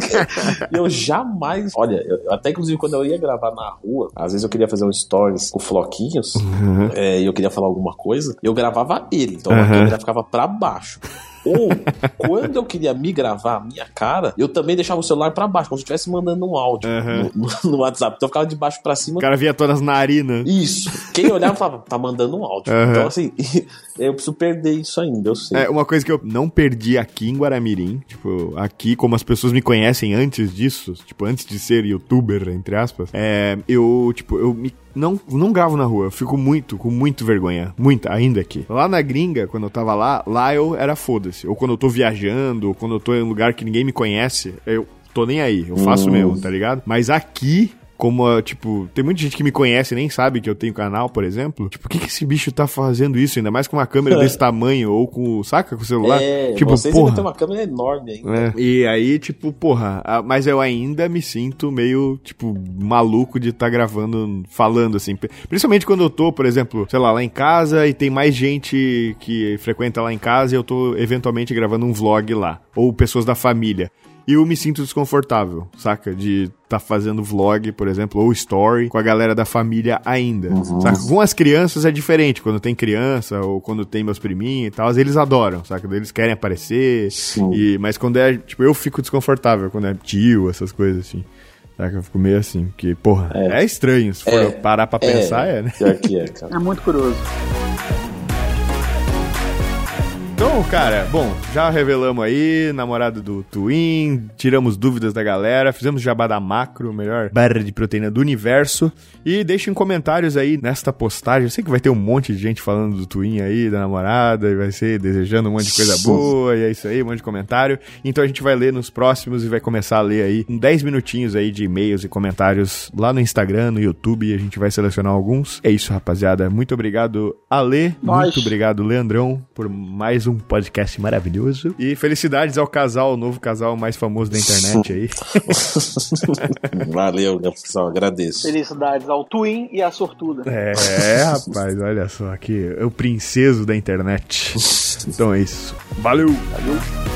Eu jamais... Olha, até inclusive quando eu ia gravar na rua, às vezes eu queria fazer um stories com floquinhos, e eu queria falar alguma coisa, eu gravava ele, então a câmera ficava pra baixo. Ou, quando eu queria me gravar a minha cara, eu também deixava o celular pra baixo, como se eu estivesse mandando um áudio no WhatsApp. Então eu ficava de baixo pra cima. O cara via todas as narinas. Isso. Quem olhava falava, tá mandando um áudio. Então, assim, eu preciso perder isso ainda, eu sei. Uma coisa que eu não perdi aqui em Guaramirim, tipo, aqui, como as pessoas me conhecem antes disso, tipo, antes de ser youtuber, entre aspas, eu não gravo na rua, eu fico com muito vergonha, ainda aqui. Lá na gringa, quando eu tava lá eu era foda-se. Ou quando eu tô viajando, ou quando eu tô em um lugar que ninguém me conhece, eu tô nem aí, eu faço mesmo, tá ligado? Mas aqui, como, tipo, tem muita gente que me conhece e nem sabe que eu tenho canal, por exemplo. Tipo, o que esse bicho tá fazendo isso? Ainda mais com uma câmera desse tamanho, ou com, saca, com o celular. Tipo, vocês ainda tem uma câmera enorme ainda. E aí, tipo, mas eu ainda me sinto meio, tipo, maluco de estar gravando, falando, assim. Principalmente quando eu tô, por exemplo, sei lá em casa e tem mais gente que frequenta lá em casa e eu tô, eventualmente, gravando um vlog lá. Ou pessoas da família. E eu me sinto desconfortável, saca? De tá fazendo vlog, por exemplo, ou story com a galera da família ainda. Saca? Com as crianças é diferente. Quando tem criança ou quando tem meus priminhos e tal, eles adoram, saca? Eles querem aparecer. Mas quando é, tipo, eu fico desconfortável quando é tio, essas coisas assim. Saca? Eu fico meio assim, porque, é estranho. Se for parar pra pensar, né? Pior que cara. É muito curioso. Então, cara, bom, já revelamos aí, namorado do Twin, tiramos dúvidas da galera, fizemos jabá da Macro, melhor barra de proteína do universo, e deixem comentários aí nesta postagem. Eu sei que vai ter um monte de gente falando do Twin aí, da namorada, e vai ser desejando um monte de coisa boa, e é isso aí, um monte de comentário. Então a gente vai ler nos próximos e vai começar a ler aí em 10 minutinhos aí de e-mails e comentários lá no Instagram, no YouTube, e a gente vai selecionar alguns. É isso, rapaziada. Muito obrigado, Ale. Muito obrigado, Leandrão, por mais um podcast maravilhoso. E felicidades ao casal, o novo casal mais famoso da internet aí. Valeu, pessoal, agradeço. Felicidades ao Twin e à Sortuda. Rapaz, olha só aqui, é o princeso da internet. Então é isso. Valeu!